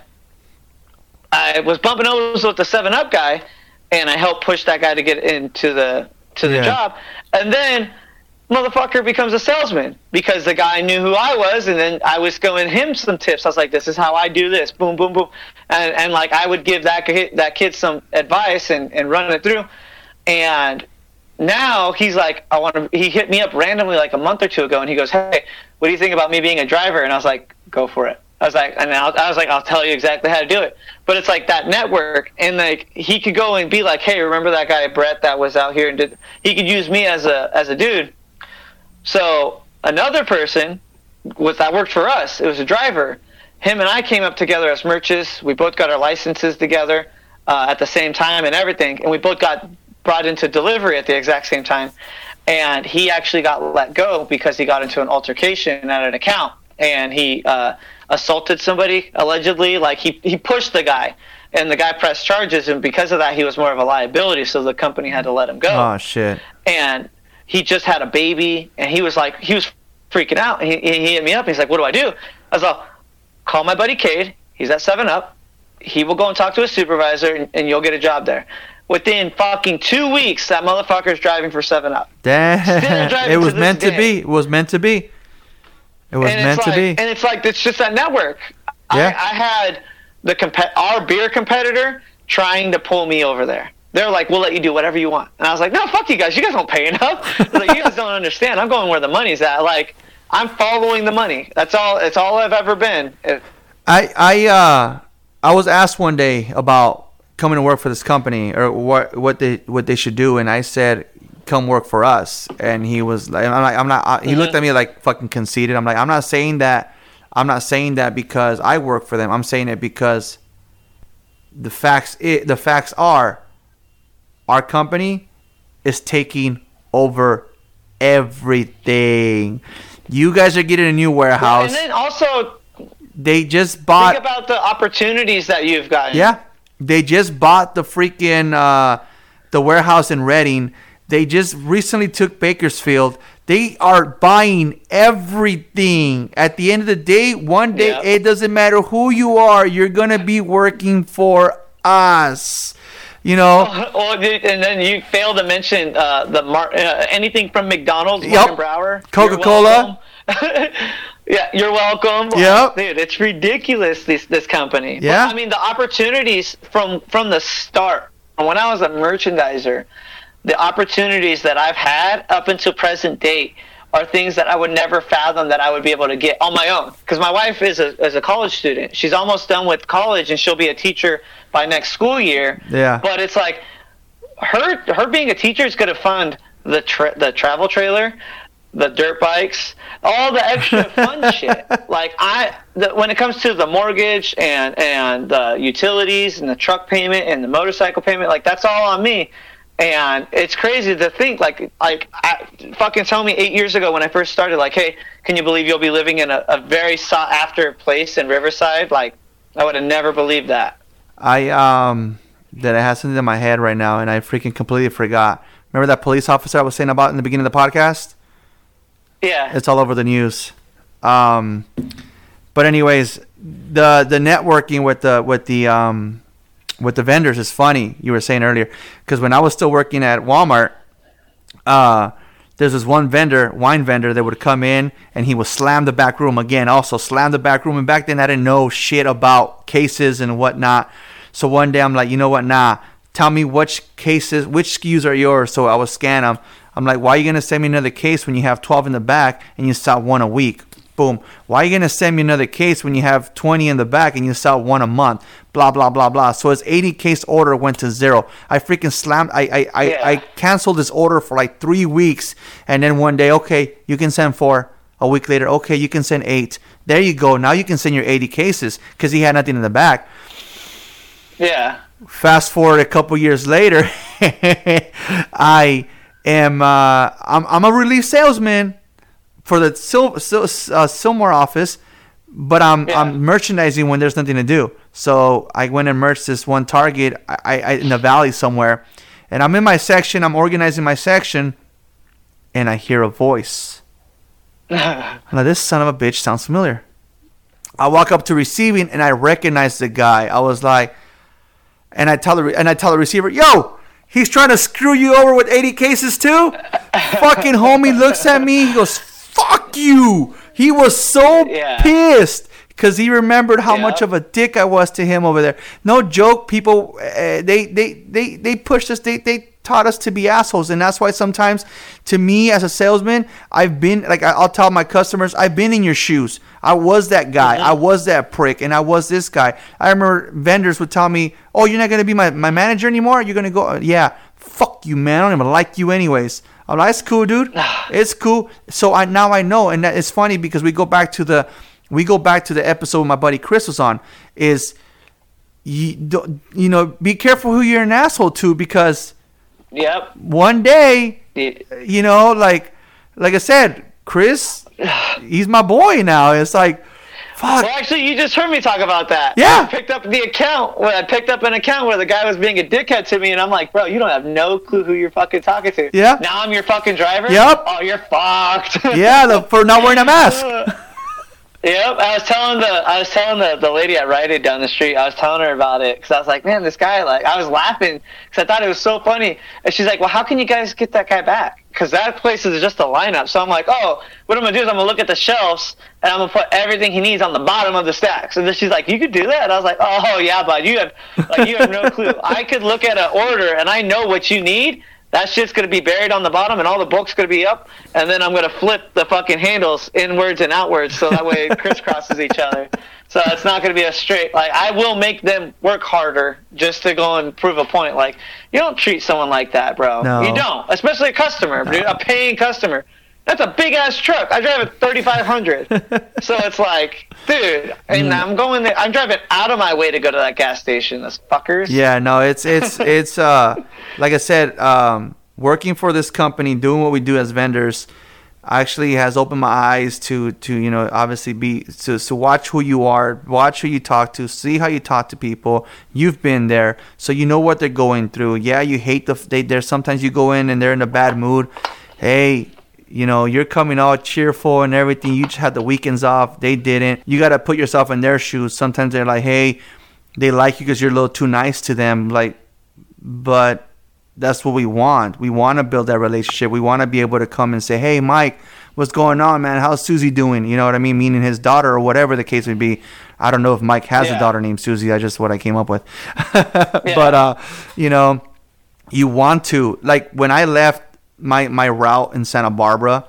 S3: I was bumping elbows with the seven up guy, and I helped push that guy to get into the to the
S2: Yeah.
S3: job. And then motherfucker becomes a salesman because the guy knew who I was, and then I was giving him some tips. I was like, this is how I do this, boom, boom, boom. And, and like, I would give that kid, that kid some advice and, and run it through. And now he's like, I want to, he hit me up randomly like a month or two ago, and he goes, hey, what do you think about me being a driver? And I was like, go for it. I was like, and I I was like, I'll tell you exactly how to do it. But it's like that network, and like he could go and be like, hey, remember that guy Brett that was out here and did? He could use me as a as a dude. So another person was that worked for us. It was a driver. Him and I came up together as merchants. We both got our licenses together uh, at the same time and everything, and we both got brought into delivery at the exact same time. And he actually got let go because he got into an altercation at an account, and he uh, assaulted somebody allegedly. Like he he pushed the guy, and the guy pressed charges, and because of that, he was more of a liability. So the company had to let him go.
S2: Oh shit!
S3: And he just had a baby, and he was like, he was freaking out. He he hit me up. He's like, what do I do? I was like, call my buddy Cade. He's at seven up. He will go and talk to his supervisor, and, and you'll get a job there. Within fucking two weeks, that motherfucker's driving for seven up.
S2: Damn. It was meant to be. It was meant to be. It was
S3: and
S2: meant
S3: it's
S2: to
S3: like,
S2: be.
S3: And it's like, it's just that network.
S2: Yeah.
S3: I, I had the comp- our beer competitor trying to pull me over there. They're like, we'll let you do whatever you want. And I was like, no, fuck you guys. You guys don't pay enough. Like, you guys don't understand. I'm going where the money's at. Like, I'm following the money. That's all. It's all I've ever been. It,
S2: I I uh I was asked one day about coming to work for this company or what what they what they should do, and I said, come work for us. And he was like, I'm like, I'm not. I, he
S3: Mm-hmm.
S2: looked at me like fucking conceited. I'm like, I'm not saying that. I'm not saying that because I work for them. I'm saying it because the facts. It, the facts are, our company is taking over everything. You guys are getting a new warehouse.
S3: and then also
S2: They just bought.
S3: think about the opportunities that you've gotten.
S2: Yeah, they just bought the freaking uh, the warehouse in Reading. They just recently took Bakersfield. They are buying everything. At the end of the day, one day,
S3: Yeah.
S2: it doesn't matter who you are. You're gonna be working for us. You know.
S3: Well, and then you fail to mention uh, the Mar- uh, anything from McDonald's,
S2: Yep.
S3: Martin Brower,
S2: Coca-Cola.
S3: You're welcome. Yeah, you're welcome.
S2: Yep.
S3: Dude, it's ridiculous, this this company.
S2: Yeah.
S3: But, I mean, the opportunities from from the start, when I was a merchandiser, the opportunities that I've had up until present date are things that I would never fathom that I would be able to get on my own. Because my wife is a is a college student. She's almost done with college, and she'll be a teacher by next school year.
S2: Yeah.
S3: But it's like her her being a teacher is going to fund the tra- the travel trailer, the dirt bikes, all the extra fun shit. Like I, the, when it comes to the mortgage and and the utilities and the truck payment and the motorcycle payment, like that's all on me. And it's crazy to think, like, like I, fucking tell me eight years ago when I first started, like, hey, can you believe you'll be living in a, a very sought after place in Riverside? Like, I would have never believed that.
S2: I um that I have something in my head right now, and I freaking completely forgot. Remember that police officer I was saying about in the beginning of the podcast?
S3: Yeah.
S2: It's all over the news. Um, but anyways, the the networking with the with the um with the vendors is funny. You were saying earlier, because when I was still working at Walmart, uh, there's this one vendor, wine vendor, that would come in and he would slam the back room again. Also slam the back room. And back then I didn't know shit about cases and whatnot. So one day I'm like, you know what? Nah, tell me which cases, which S K Us are yours. So I would scan them. I'm like, why are you gonna send me another case when you have twelve in the back and you sell one a week? Boom. Why are you gonna send me another case when you have twenty in the back and you sell one a month? Blah blah blah blah. So his eighty case order went to zero. I freaking slammed. I I I,
S3: Yeah.
S2: I canceled this order for like three weeks, and then one day, okay, you can send four. A week later, okay, you can send eight. There you go. Now you can send your eighty cases because he had nothing in the back.
S3: Yeah.
S2: Fast forward a couple years later, I am uh, I'm I'm a relief salesman for the Sil- Sil- uh, Silmore office, but I'm
S3: Yeah.
S2: I'm merchandising when there's nothing to do. So I went and merched this one Target I, I in the valley somewhere, and I'm in my section. I'm organizing my section, and I hear a voice. Now this son of a bitch sounds familiar. I walk up to receiving, and I recognize the guy. I was like, and I tell the re- and I tell the receiver, yo, he's trying to screw you over with eighty cases too. Fucking homie looks at me. He goes, fuck you. He was so
S3: Yeah.
S2: pissed because he remembered how
S3: Yeah.
S2: much of a dick I was to him over there. No joke, people. Uh, they they they they pushed us. They they taught us to be assholes, and that's why sometimes, to me as a salesman, I've been like I- I'll tell my customers, I've been in your shoes. I was that guy.
S3: Mhm.
S2: I was that prick, and I was this guy. I remember vendors would tell me, "Oh, you're not gonna be my, my manager anymore. You're gonna go." Yeah, fuck you, man. I don't even like you anyways. I'm like, it's cool, dude. It's cool. So I now I know, and that, it's funny because we go back to the we go back to the episode my buddy Chris was on. Is you don't- you know be careful who you're an asshole to, because
S3: Yep.
S2: one day,
S3: Yeah.
S2: you know, like like I said, Chris, he's my boy now. It's like, fuck.
S3: Well, actually, you just heard me talk about that.
S2: Yeah.
S3: I picked up the account. Where I picked up an account where the guy was being a dickhead to me, and I'm like, bro, you don't have no clue who you're fucking talking to.
S2: Yeah.
S3: Now I'm your fucking driver.
S2: Yep.
S3: Oh, you're fucked.
S2: Yeah, the, for not wearing a mask.
S3: Yep, I was telling the I was telling the, the lady at Rite Aid down the street. I was telling her about it because I was like, man, this guy, like, I was laughing because I thought it was so funny. And she's like, well, how can you guys get that guy back? Because that place is just a lineup. So I'm like, oh, what I'm gonna do is I'm gonna look at the shelves and I'm gonna put everything he needs on the bottom of the stacks. And then she's like, you could do that? And I was like, oh yeah, bud, you have like you have no clue. I could look at an order and I know what you need. That shit's going to be buried on the bottom, and all the books going to be up, and then I'm going to flip the fucking handles inwards and outwards so that way it crisscrosses each other. So it's not going to be a straight, like, I will make them work harder just to go and prove a point. Like, you don't treat someone like that, bro.
S2: No.
S3: You don't, especially a customer, dude, a paying customer. That's a big-ass truck. I drive a thirty-five hundred. So it's like, dude, and
S2: Mm.
S3: I'm going there. I'm driving out of my way to go to that gas station, those fuckers.
S2: Yeah, no, it's it's it's uh like I said, um, working for this company, doing what we do as vendors, actually has opened my eyes to to you know obviously be to to watch who you are, watch who you talk to, see how you talk to people. You've been there, so you know what they're going through. Yeah, you hate the they there. Sometimes you go in and they're in a bad mood. Hey. You know, you're coming all cheerful and everything. You just had the weekends off. They didn't. You got to put yourself in their shoes. Sometimes they're like, hey, they like you because you're a little too nice to them. Like, but that's what we want. We want to build that relationship. We want to be able to come and say, hey, Mike, what's going on, man? How's Susie doing? You know what I mean? Meaning his daughter or whatever the case would be. I don't know if Mike has
S3: Yeah.
S2: a daughter named Susie. That's just what I came up with. But, uh, you know, you want to. Like, when I left my my route in Santa Barbara,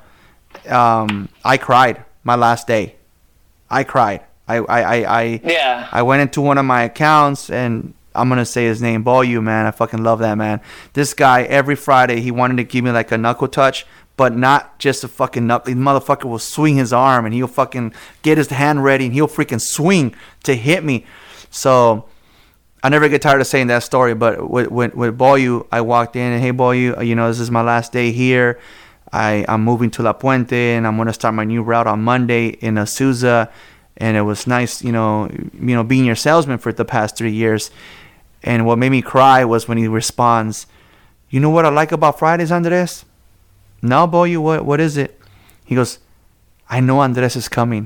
S2: um, I cried my last day. I cried. I I I I,
S3: Yeah.
S2: I went into one of my accounts and I'm gonna say his name, Bolu, man. I fucking love that man. This guy every Friday he wanted to give me like a knuckle touch, but not just a fucking knuckle. The motherfucker will swing his arm and he'll fucking get his hand ready and he'll freaking swing to hit me. So I never get tired of saying that story. But with with, with Boyu, I walked in and hey Boyu, you know this is my last day here. I I'm moving to La Puente and I'm gonna start my new route on Monday in Azusa. And it was nice, you know, you know, being your salesman for the past three years. And what made me cry was when he responds, "You know what I like about Fridays, Andres?" "No, Boyu, what what is it?" He goes, "I know Andres is coming."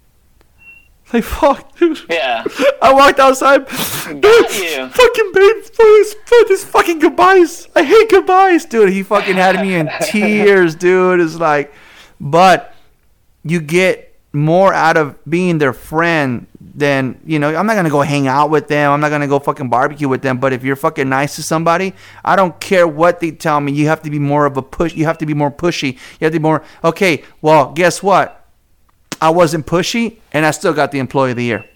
S2: Like, fuck, dude.
S3: Yeah.
S2: I walked outside.
S3: Got you.
S2: Fucking babe, please, put this fucking goodbyes. I hate goodbyes, dude. He fucking had me in tears, dude. It's like, but you get more out of being their friend than, you know, I'm not going to go hang out with them. I'm not going to go fucking barbecue with them. But if you're fucking nice to somebody, I don't care what they tell me. You have to be more of a push. You have to be more pushy. You have to be more, okay, well, guess what? I wasn't pushy, and I still got the Employee of the Year.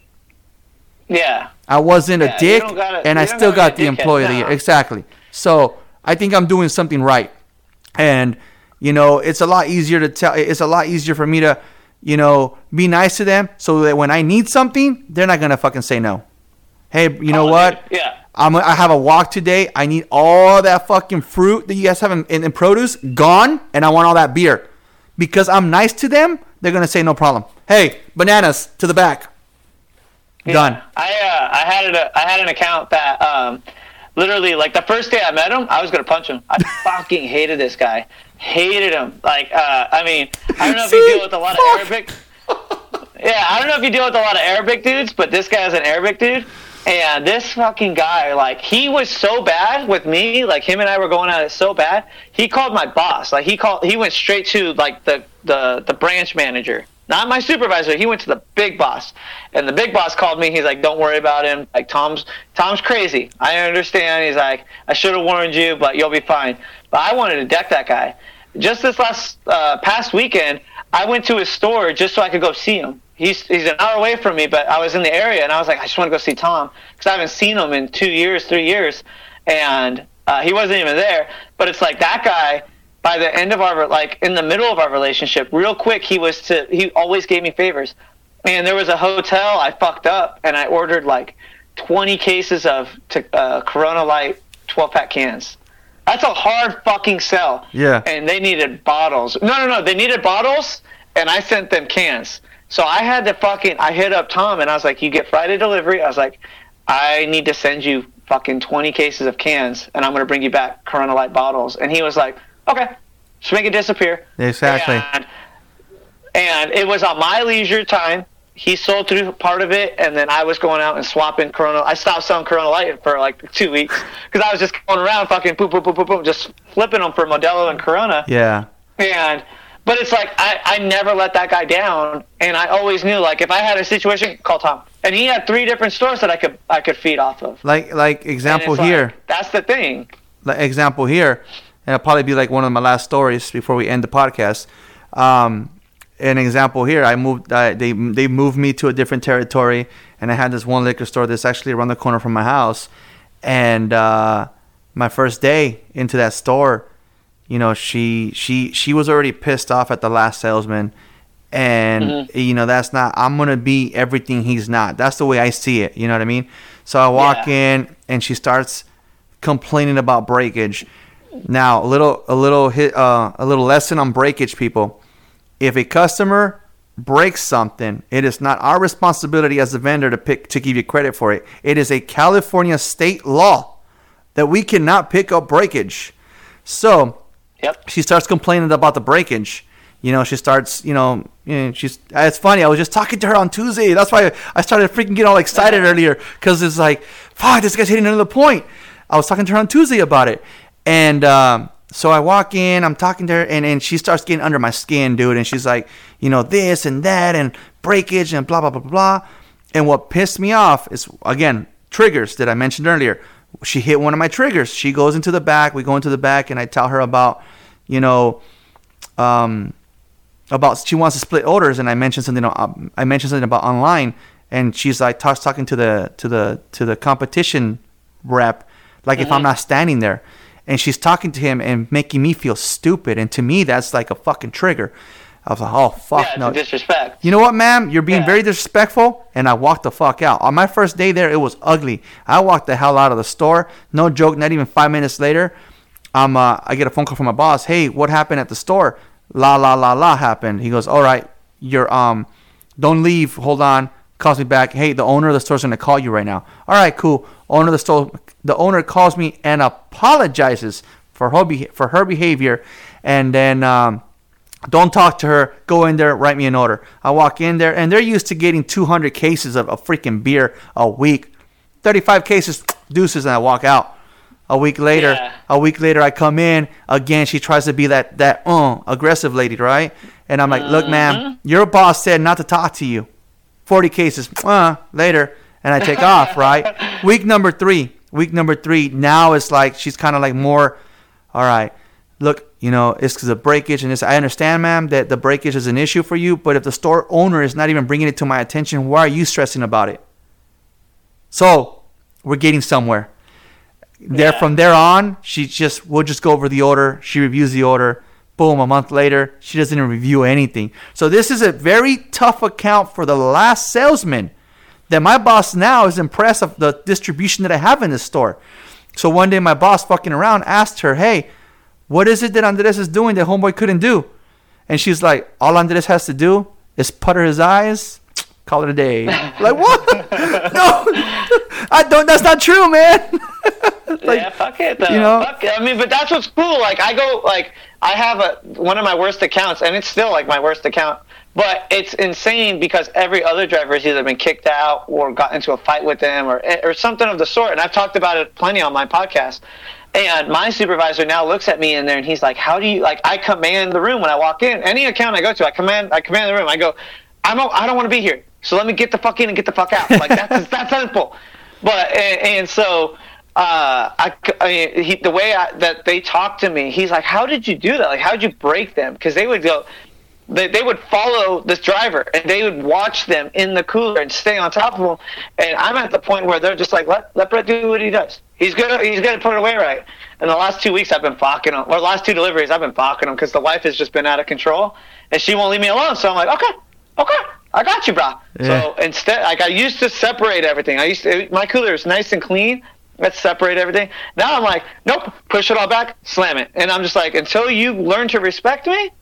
S3: Yeah.
S2: I wasn't
S3: Yeah,
S2: a dick,
S3: gotta,
S2: and I still got the Employee of the Year. Exactly. So I think I'm doing something right. And, you know, it's a lot easier to tell. It's a lot easier for me to, you know, be nice to them so that when I need something, they're not going to fucking say no. Hey, you know
S3: Oh,
S2: what?
S3: dude, yeah.
S2: I'm, I have a walk today. I need all that fucking fruit that you guys have in, in, in produce gone, and I want all that beer. Because I'm nice to them, they're going to say no problem. Hey, bananas to the back.
S3: Yeah.
S2: Done.
S3: I uh, I had a, I had an account that um, literally like the first day I met him, I was gonna punch him. I fucking hated this guy. Hated him. Like uh, I mean, I don't know if you deal with a lot of Arabic. Yeah, I don't know if you deal with a lot of Arabic dudes, but this guy's an Arabic dude. And this fucking guy, like, he was so bad with me. Like, him and I were going at it so bad. He called my boss. Like, he called. He went straight to like the the the branch manager. Not my supervisor. He went to the big boss, and the big boss called me. He's like, "Don't worry about him. Like Tom's Tom's crazy. I understand." He's like, "I should have warned you, but you'll be fine." But I wanted to deck that guy. Just this last uh, past weekend, I went to his store just so I could go see him. He's he's an hour away from me, but I was in the area, and I was like, I just want to go see Tom because I haven't seen him in two years, three years, and uh, he wasn't even there. But it's like that guy. By the end of our, like, in the middle of our relationship, real quick, he was to, he always gave me favors. And there was a hotel, I fucked up, and I ordered, like, twenty cases of to, uh, Corona Light twelve-pack cans. That's a hard fucking sell.
S2: Yeah.
S3: And they needed bottles. No, no, no, they needed bottles, and I sent them cans. So I had to fucking, I hit up Tom, and I was like, you get Friday delivery. I was like, I need to send you fucking twenty cases of cans, and I'm going to bring you back Corona Light bottles. And he was like, okay, just make it disappear.
S2: Exactly.
S3: And, and it was on my leisure time. He sold through part of it, and then I was going out and swapping Corona. I stopped selling Corona Light for like two weeks because I was just going around fucking boop, boop, boop, boop, boop, just flipping them for Modelo and Corona.
S2: Yeah.
S3: And but it's like I, I never let that guy down, and I always knew like if I had a situation, call Tom. And he had three different stores that I could I could feed off of.
S2: Like like example
S3: And it's
S2: here.
S3: like, that's the thing.
S2: Like example here. And it'll probably be like one of my last stories before we end the podcast. Um, an example here, I moved. Uh, they they moved me to a different territory, and I had this one liquor store that's actually around the corner from my house. And uh, my first day into that store, you know, she she she was already pissed off at the last salesman, and
S3: Mm-hmm.
S2: you know that's not. I'm gonna be everything he's not. That's the way I see it. You know what I mean? So I walk
S3: Yeah.
S2: in, and she starts complaining about breakage. Now, a little, a little hit, uh, a little lesson on breakage, people. If a customer breaks something, it is not our responsibility as a vendor to pick to give you credit for it. It is a California state law that we cannot pick up breakage. So,
S3: Yep.
S2: she starts complaining about the breakage. You know, she starts, you know, you know, she's. It's funny. I was just talking to her on Tuesday. That's why I started freaking getting all excited earlier because it's like, fuck, this guy's hitting another point. I was talking to her on Tuesday about it. And um, so I walk in, I'm talking to her, and, and she starts getting under my skin, dude. And she's like, you know, this and that and breakage and blah, blah, blah, blah, blah. And what pissed me off is, again, triggers that I mentioned earlier. She hit one of my triggers. She goes into the back. We go into the back, and I tell her about, you know, um, about she wants to split orders. And I mentioned something. Um, I mentioned something about online, and she's like talks talking to the to the to the competition rep, like mm-hmm. if I'm not standing there. And she's talking to him and making me feel stupid. And to me, that's like a fucking trigger. I was like, oh, fuck,
S3: Yeah, it's
S2: no.
S3: a disrespect.
S2: You know what, ma'am? You're being
S3: Yeah.
S2: very disrespectful, and I walked the fuck out. On my first day there, it was ugly. I walked the hell out of the store. No joke, not even five minutes later, um, uh, I get a phone call from my boss. Hey, what happened at the store? La, la, la, la happened. He goes, all right, you're, um, don't leave. Hold on. Calls me back. Hey, the owner of the store's going to call you right now. All right, cool. Owner of the store, the owner calls me and apologizes for her, beha- for her behavior, and then, um, don't talk to her. Go in there, write me an order. I walk in there, and they're used to getting two hundred cases of, of freaking beer a week. thirty-five cases, deuces, and I walk out. A week later,
S3: Yeah.
S2: a week later, I come in. Again, she tries to be that, that uh, aggressive lady, right? And I'm like, look, ma'am, your boss said not to talk to you. forty cases, uh, later, and I take off, right? Week number three. Week number three, now it's like she's kind of like more, all right, look, you know, it's because of breakage and this. I understand, ma'am, that the breakage is an issue for you, but if the store owner is not even bringing it to my attention, why are you stressing about it? So we're getting somewhere. There,
S3: Yeah.
S2: from there on, she just we'll just go over the order. She reviews the order. Boom, a month later, she doesn't even review anything. So this is a very tough account for the last salesman. That my boss now is impressed of the distribution that I have in this store. So one day, my boss, fucking around, asked her, "Hey, what is it that Andres is doing that homeboy couldn't do?" And she's like, "All Andres has to do is putter his eyes, call it a day." Like, what? No, I don't. That's not true, man. Like,
S3: yeah, fuck it though.
S2: you know?
S3: Fuck it. I mean, but that's what's cool. Like I go, like I have a one of my worst accounts, and it's still like my worst account. But it's insane because every other driver has either been kicked out or got into a fight with them or or something of the sort. And I've talked about it plenty on my podcast. And my supervisor now looks at me in there and he's like, "How do you like?" I command the room when I walk in. Any account I go to, I command. I command the room. I go, "I'm. A, I don't want to be here. So let me get the fuck in and get the fuck out." Like that's that's simple. But and, and so. Uh, I, I mean, he, the way I, that they talk to me, he's like, "How did you do that? Like, how did you break them?" Because they would go, they, they would follow this driver and they would watch them in the cooler and stay on top of them. And I'm at the point where they're just like, "Let let Brett do what he does. He's gonna he's gonna put it away right." And the last two weeks I've been fucking him, or the last two deliveries I've been fucking him because the wife has just been out of control and she won't leave me alone. So I'm like, "Okay, okay, I got you, bro."
S2: Yeah.
S3: So instead, like I used to separate everything. I used to, my cooler is nice and clean. Let's separate everything. Now I'm like, nope, push it all back, slam it. And I'm just like, until you learn to respect me,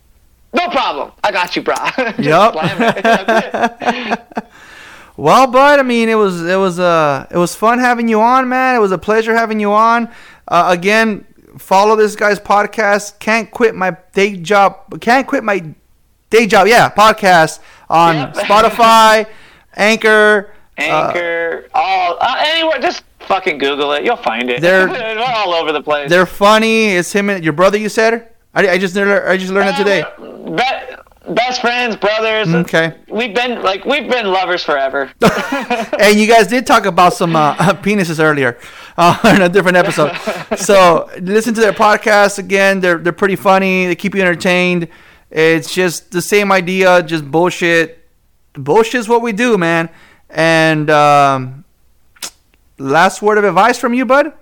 S3: no problem. I got you, bro. Just
S2: Yep.
S3: slam it. That's it.
S2: Well, bud, I mean, it was it was uh it was fun having you on, man. It was a pleasure having you on. Uh, again, follow this guy's podcast. Can't quit my day job. Can't quit my day job. Yeah, podcast on
S3: Yep.
S2: Spotify, Anchor.
S3: Anchor, all uh, anywhere. Just fucking Google it. You'll find it.
S2: They're-
S3: We're all over the place.
S2: They're funny. It's him and your brother. You said. I, I just learned. I just learned it today.
S3: Be- best friends, brothers.
S2: Okay.
S3: We've been like we've been lovers forever.
S2: And you guys did talk about some uh, penises earlier uh, in a different episode. So listen to their podcast again. They're they're pretty funny. They keep you entertained. It's just the same idea, just bullshit. Bullshit's what we do, man. And um, last word of advice from you, bud?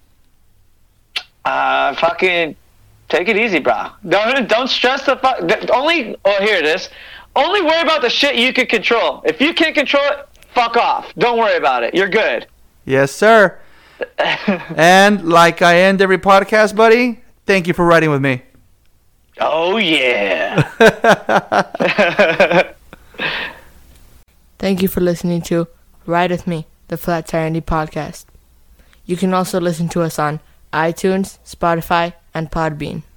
S3: Uh, fucking take it easy, bro. Don't don't stress the fuck. Only oh here it is. Only worry about the shit you can control. If you can't control it, fuck off. Don't worry about it. You're good.
S2: Yes, sir. And like I end every podcast, buddy, thank you for riding with me.
S3: Oh yeah.
S1: Thank you for listening to Ride With Me, the Flat Tire Indie Podcast. You can also listen to us on iTunes, Spotify, and Podbean.